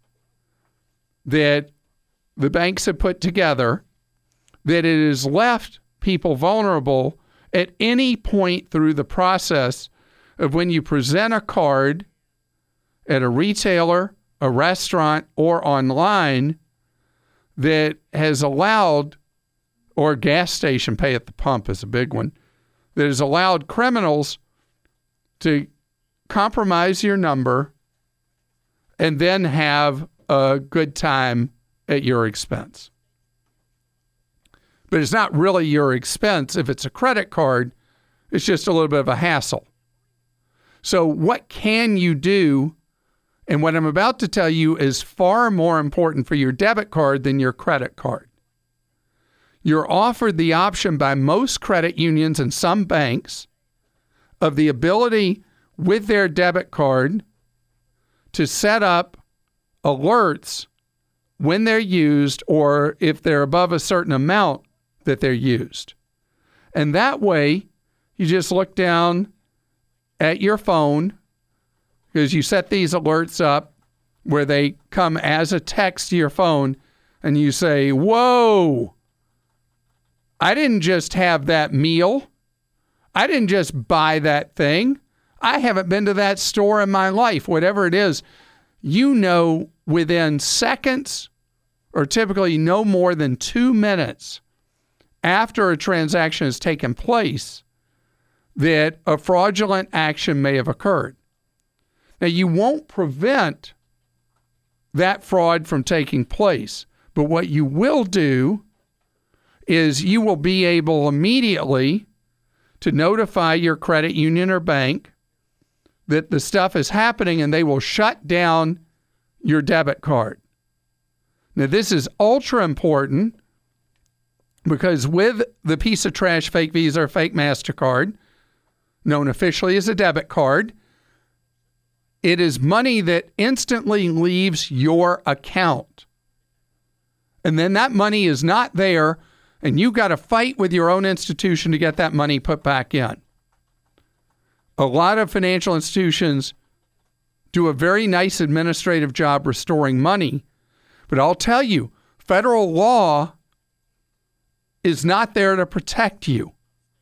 that the banks have put together that it has left people vulnerable at any point through the process of when you present a card at a retailer, a restaurant, or online that has allowed, or gas station pay at the pump is a big one, that has allowed criminals to compromise your number and then have a good time at your expense. But it's not really your expense. If it's a credit card, it's just a little bit of a hassle. So what can you do? And what I'm about to tell you is far more important for your debit card than your credit card. You're offered the option by most credit unions and some banks of the ability with their debit card to set up alerts when they're used or if they're above a certain amount that they're used. And that way, you just look down at your phone, because you set these alerts up where they come as a text to your phone, and you say, whoa, I didn't just have that meal. I didn't just buy that thing. I haven't been to that store in my life, whatever it is. You know within seconds, or typically no more than two minutes after a transaction has taken place, that a fraudulent action may have occurred. Now, you won't prevent that fraud from taking place, but what you will do is you will be able immediately to notify your credit union or bank that the stuff is happening, and they will shut down your debit card. Now, this is ultra important because with the piece of trash fake Visa or fake MasterCard, known officially as a debit card, it is money that instantly leaves your account. And then that money is not there, and you got to fight with your own institution to get that money put back in. A lot of financial institutions do a very nice administrative job restoring money, but I'll tell you, federal law is not there to protect you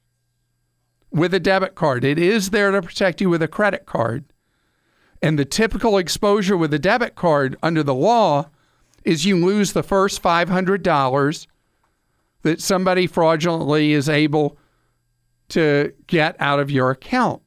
with a debit card. It is there to protect you with a credit card. And the typical exposure with a debit card under the law is you lose the first five hundred dollars that somebody fraudulently is able to get out of your account.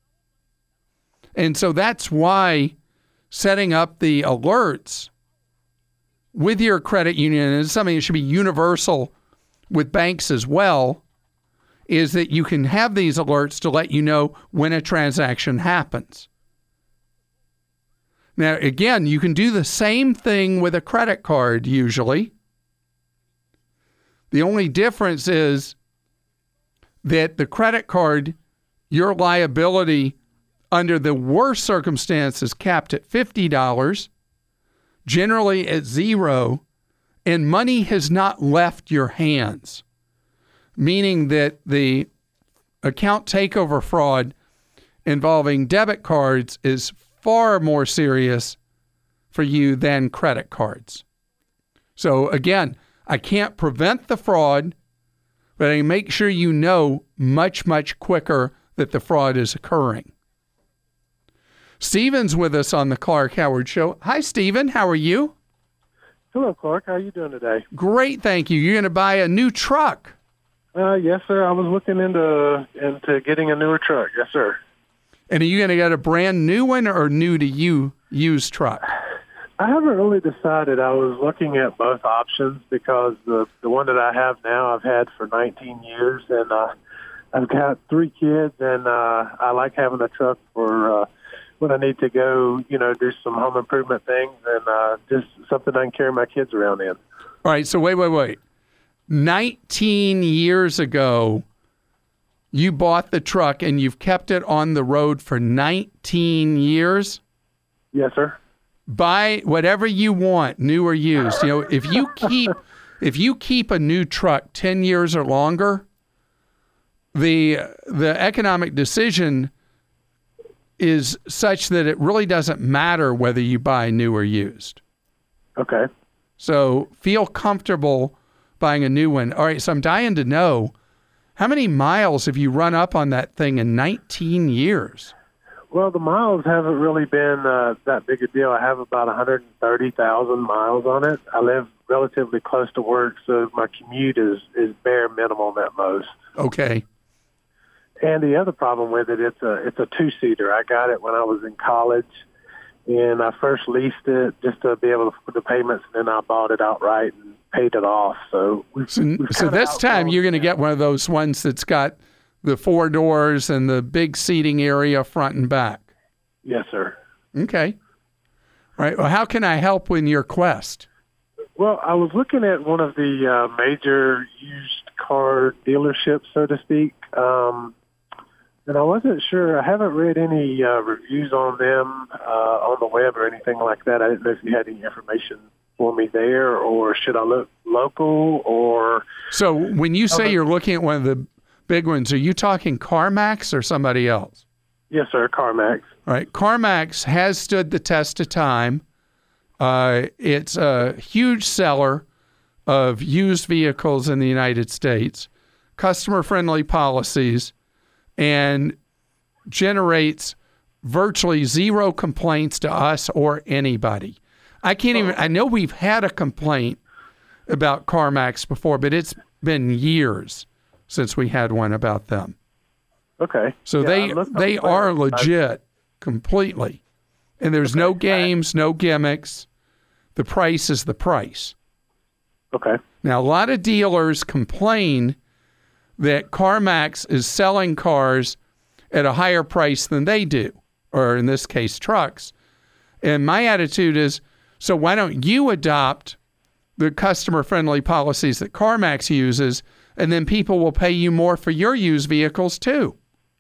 And so that's why setting up the alerts with your credit union is something that should be universal with banks as well, is that you can have these alerts to let you know when a transaction happens. Now, again, you can do the same thing with a credit card usually. The only difference is that the credit card, your liability under the worst circumstances capped at fifty dollars, generally at zero, and money has not left your hands, meaning that the account takeover fraud involving debit cards is far more serious for you than credit cards. So again, I can't prevent the fraud, but I make sure you know much, much quicker that the fraud is occurring. Stephen's with us on the Clark Howard Show. Hi, Stephen. How are you? Hello, Clark. How are you doing today? Great, thank you. You're going to buy a new truck. Uh, yes, sir. I was looking into into getting a newer truck. Yes, sir. And are you going to get a brand new one or new to you used truck? I haven't really decided. I was looking at both options because the the one that I have now I've had for nineteen years, and uh, I've got three kids, and uh, I like having a truck for uh, when I need to go, you know, do some home improvement things, and uh, just something I can carry my kids around in. All right, so wait, wait, wait. nineteen years ago, you bought the truck and you've kept it on the road for nineteen years? Yes, sir. Buy whatever you want, new or used. You know, if you keep if you keep a new truck ten years or longer, the the economic decision is such that it really doesn't matter whether you buy new or used. Okay. So feel comfortable buying a new one. All right, so I'm dying to know, how many miles have you run up on that thing in nineteen years? Well, the miles haven't really been uh, that big a deal. I have about one hundred thirty thousand miles on it. I live relatively close to work, so my commute is, is bare minimum at most. Okay. And the other problem with it, it's a it's a two-seater. I got it when I was in college, and I first leased it just to be able to put the payments, and then I bought it outright and paid it off. So, we've, so, we've so this time you're going to now. get one of those ones that's got the four doors and the big seating area front and back. Yes, sir. Okay. All right. Well, how can I help in your quest? Well, I was looking at one of the uh, major used car dealerships, so to speak, um, and I wasn't sure. I haven't read any uh, reviews on them uh, on the web or anything like that. I didn't know if you had any information for me there, or should I look local? Or so when you say you're looking at one of the big ones, are you talking CarMax or somebody else? Yes, sir, CarMax. All right. CarMax has stood the test of time. Uh, it's a huge seller of used vehicles in the United States, customer-friendly policies, and generates virtually zero complaints to us or anybody. I can't even, I know we've had a complaint about CarMax before, but it's been years since we had one about them. Okay. So Yeah, they I looked up they there. are legit completely. And there's no games, no gimmicks. The price is the price. Okay. Now, a lot of dealers complain that CarMax is selling cars at a higher price than they do, or in this case, trucks. And my attitude is, so why don't you adopt the customer-friendly policies that CarMax uses, and then people will pay you more for your used vehicles too?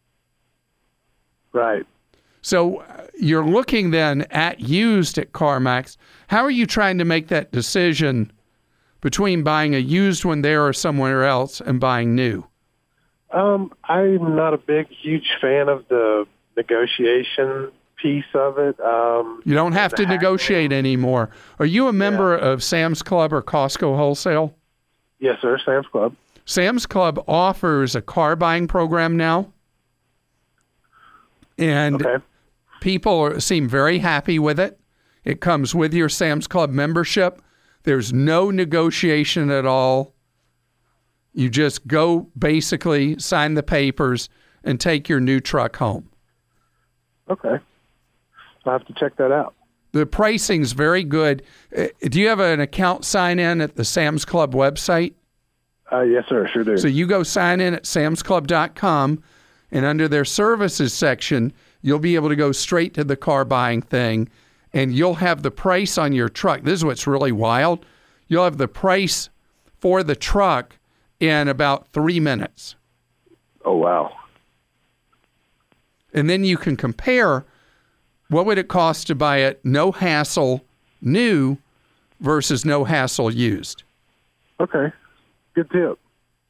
Right. So uh, you're looking then at used at CarMax. How are you trying to make that decision between buying a used one there or somewhere else and buying new? Um, I'm not a big, huge fan of the negotiation piece of it. Um, You don't have the to haggling. negotiate anymore. Are you a member of Sam's Club or Costco Wholesale? Yes, sir, Sam's Club. Sam's Club offers a car buying program now. And Okay. people are, seem very happy with it. It comes with your Sam's Club membership. There's no negotiation at all. You just go basically sign the papers and take your new truck home. Okay. I'll have to check that out. The pricing's very good. Uh, Do you have an account sign in at the Sam's Club website? Uh, yes, sir, sure do. So you go sign in at sams club dot com, and under their services section, you'll be able to go straight to the car buying thing, and you'll have the price on your truck. This is what's really wild. You'll have the price for the truck in about three minutes. Oh, wow. And then you can compare what would it cost to buy it no hassle new versus no hassle used. Okay. Good tip.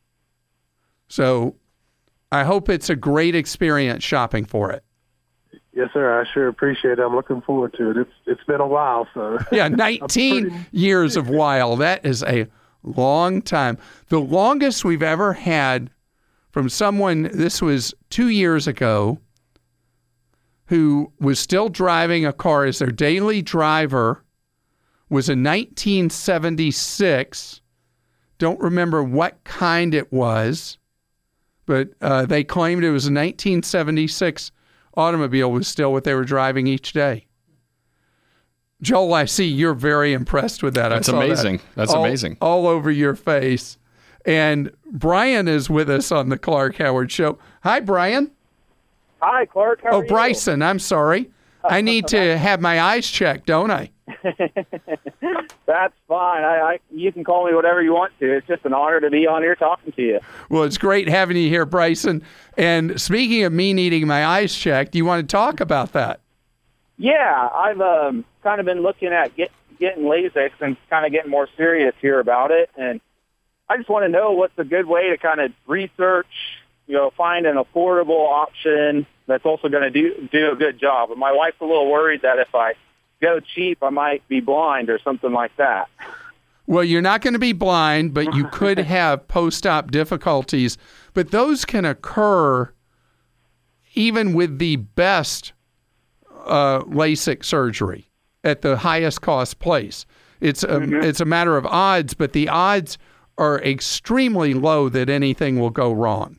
So I hope it's a great experience shopping for it. Yes, sir. I sure appreciate it. I'm looking forward to it. It's It's been a while, so. Yeah, nineteen pretty... years of while. That is a long time. The longest we've ever had from someone, this was two years ago, who was still driving a car as their daily driver, was a nineteen seventy-six. Don't remember what kind it was, but uh, they claimed it was a nineteen seventy-six automobile was still what they were driving each day. Joel, I see you're very impressed with that. That's I saw amazing. That That's all, amazing. All over your face. And Brian is with us on the Clark Howard Show. Hi, Brian. Hi, Clark. How oh, are you? Bryson. I'm sorry. I need to have my eyes checked, don't I? That's fine. I, I you can call me whatever you want to. It's just an honor to be on here talking to you. Well, it's great having you here, Bryson. And speaking of me needing my eyes checked, do you want to talk about that? Yeah, I've um, kind of been looking at get, getting LASIK and kind of getting more serious here about it. And I just want to know what's a good way to kind of research, you know, find an affordable option that's also going to do do a good job. And my wife's a little worried that if I go cheap, I might be blind or something like that. Well, you're not going to be blind, but you could have post-op difficulties. But those can occur even with the best uh, LASIK surgery at the highest cost place. It's a, mm-hmm. it's a matter of odds, but the odds are extremely low that anything will go wrong.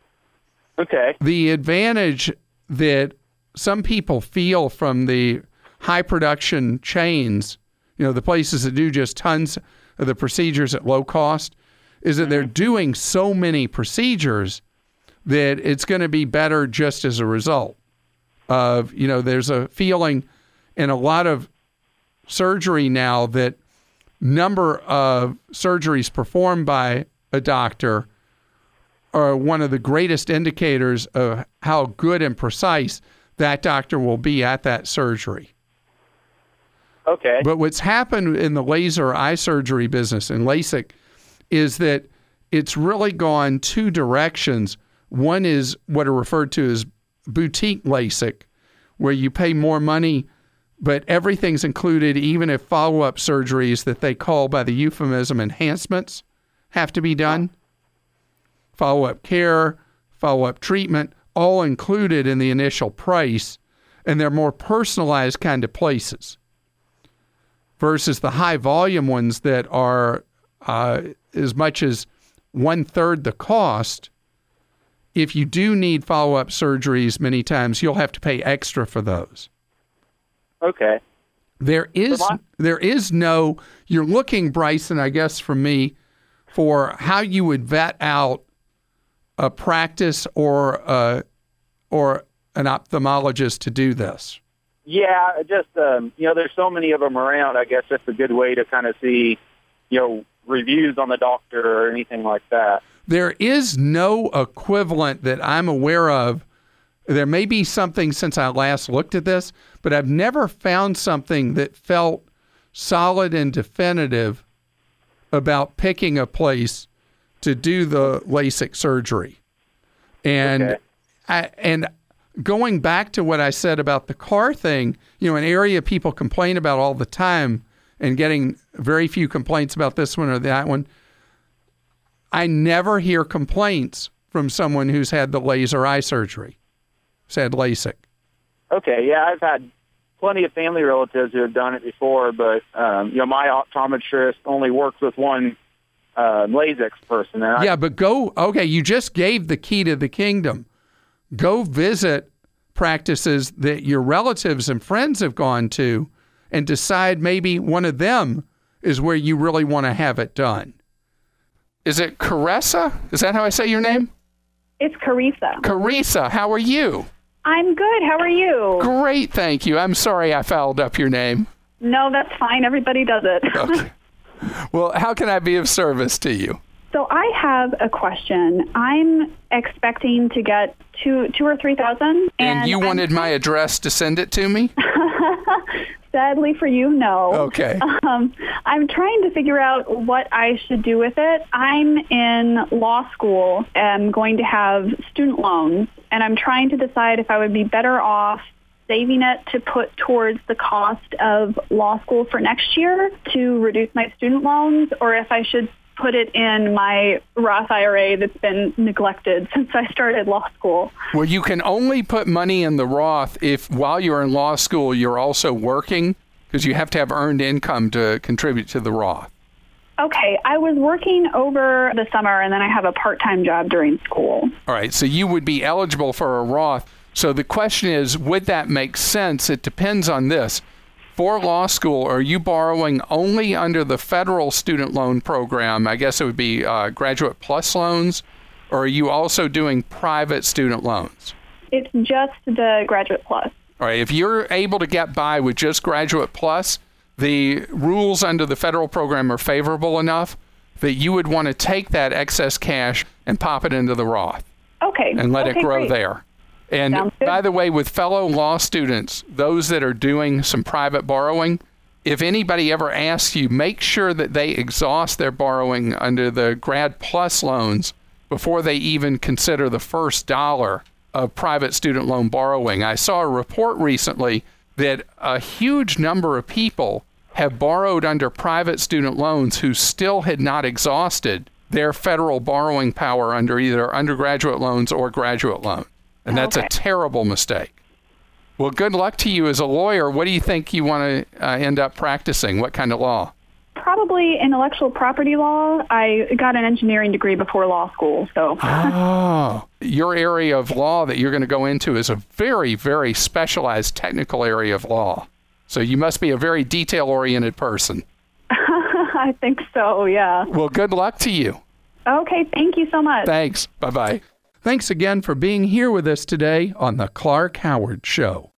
Okay. The advantage that some people feel from the high production chains, you know, the places that do just tons of the procedures at low cost, is that they're doing so many procedures that it's going to be better just as a result of, you know, there's a feeling in a lot of surgery now that number of surgeries performed by a doctor are one of the greatest indicators of how good and precise that doctor will be at that surgery. Okay. But what's happened in the laser eye surgery business in LASIK is that it's really gone two directions. One is what are referred to as boutique LASIK, where you pay more money, but everything's included, even if follow-up surgeries that they call by the euphemism enhancements have to be done. Follow-up care, follow-up treatment, all included in the initial price, and they're more personalized kind of places versus the high-volume ones that are uh, as much as one-third the cost. If you do need follow-up surgeries many times, you'll have to pay extra for those. Okay. There is there is no, you're looking, Bryson, I guess, from me, for how you would vet out a practice or a, or an ophthalmologist to do this. Yeah, just, um, you know, there's so many of them around. I guess that's a good way to kind of see, you know, reviews on the doctor or anything like that. There is no equivalent that I'm aware of. There may be something since I last looked at this, but I've never found something that felt solid and definitive about picking a place to do the LASIK surgery. And okay. I, and going back to what I said about the car thing, you know, an area people complain about all the time and getting very few complaints about this one or that one, I never hear complaints from someone who's had the laser eye surgery, who's had LASIK. Okay, yeah, I've had plenty of family relatives who have done it before, but, um, you know, my optometrist only works with one uh, LASIK person. And yeah, I, but go, okay, you just gave the key to the kingdom. Go visit practices that your relatives and friends have gone to and decide maybe one of them is where you really want to have it done. Is it Carissa? Is that how I say your name? It's Carissa. Carissa, how are you? I'm good. How are you? Great, thank you. I'm sorry I fouled up your name. No, that's fine. Everybody does it. Okay. Well, how can I be of service to you? So I have a question. I'm expecting to get two, two or three thousand. And, and you wanted I'm, my address to send it to me? Sadly for you, no. Okay. Um, I'm trying to figure out what I should do with it. I'm in law school. I'm going to have student loans, and I'm trying to decide if I would be better off saving it to put towards the cost of law school for next year to reduce my student loans, or if I should put it in my Roth I R A that's been neglected since I started law school. Well, you can only put money in the Roth if while you're in law school you're also working, because you have to have earned income to contribute to the Roth. Okay, I was working over the summer and then I have a part-time job during school. All right, so you would be eligible for a Roth. So the question is, would that make sense? It depends on this. For law school, are you borrowing only under the federal student loan program? I guess it would be uh, Graduate Plus loans, or are you also doing private student loans? It's just the Graduate Plus. All right, if you're able to get by with just Graduate Plus, the rules under the federal program are favorable enough that you would want to take that excess cash and pop it into the Roth. Okay. And let okay, it grow great. there. And by the way, with fellow law students, those that are doing some private borrowing, if anybody ever asks you, make sure that they exhaust their borrowing under the Grad Plus loans before they even consider the first dollar of private student loan borrowing. I saw a report recently that a huge number of people have borrowed under private student loans who still had not exhausted their federal borrowing power under either undergraduate loans or graduate loans. And that's okay. A terrible mistake. Well, good luck to you as a lawyer. What do you think you want to uh, end up practicing? What kind of law? Probably intellectual property law. I got an engineering degree before law school, so. Oh, your area of law that you're going to go into is a very, very specialized technical area of law. So you must be a very detail-oriented person. I think so, yeah. Well, good luck to you. Okay, thank you so much. Thanks. Bye-bye. Thanks again for being here with us today on The Clark Howard Show.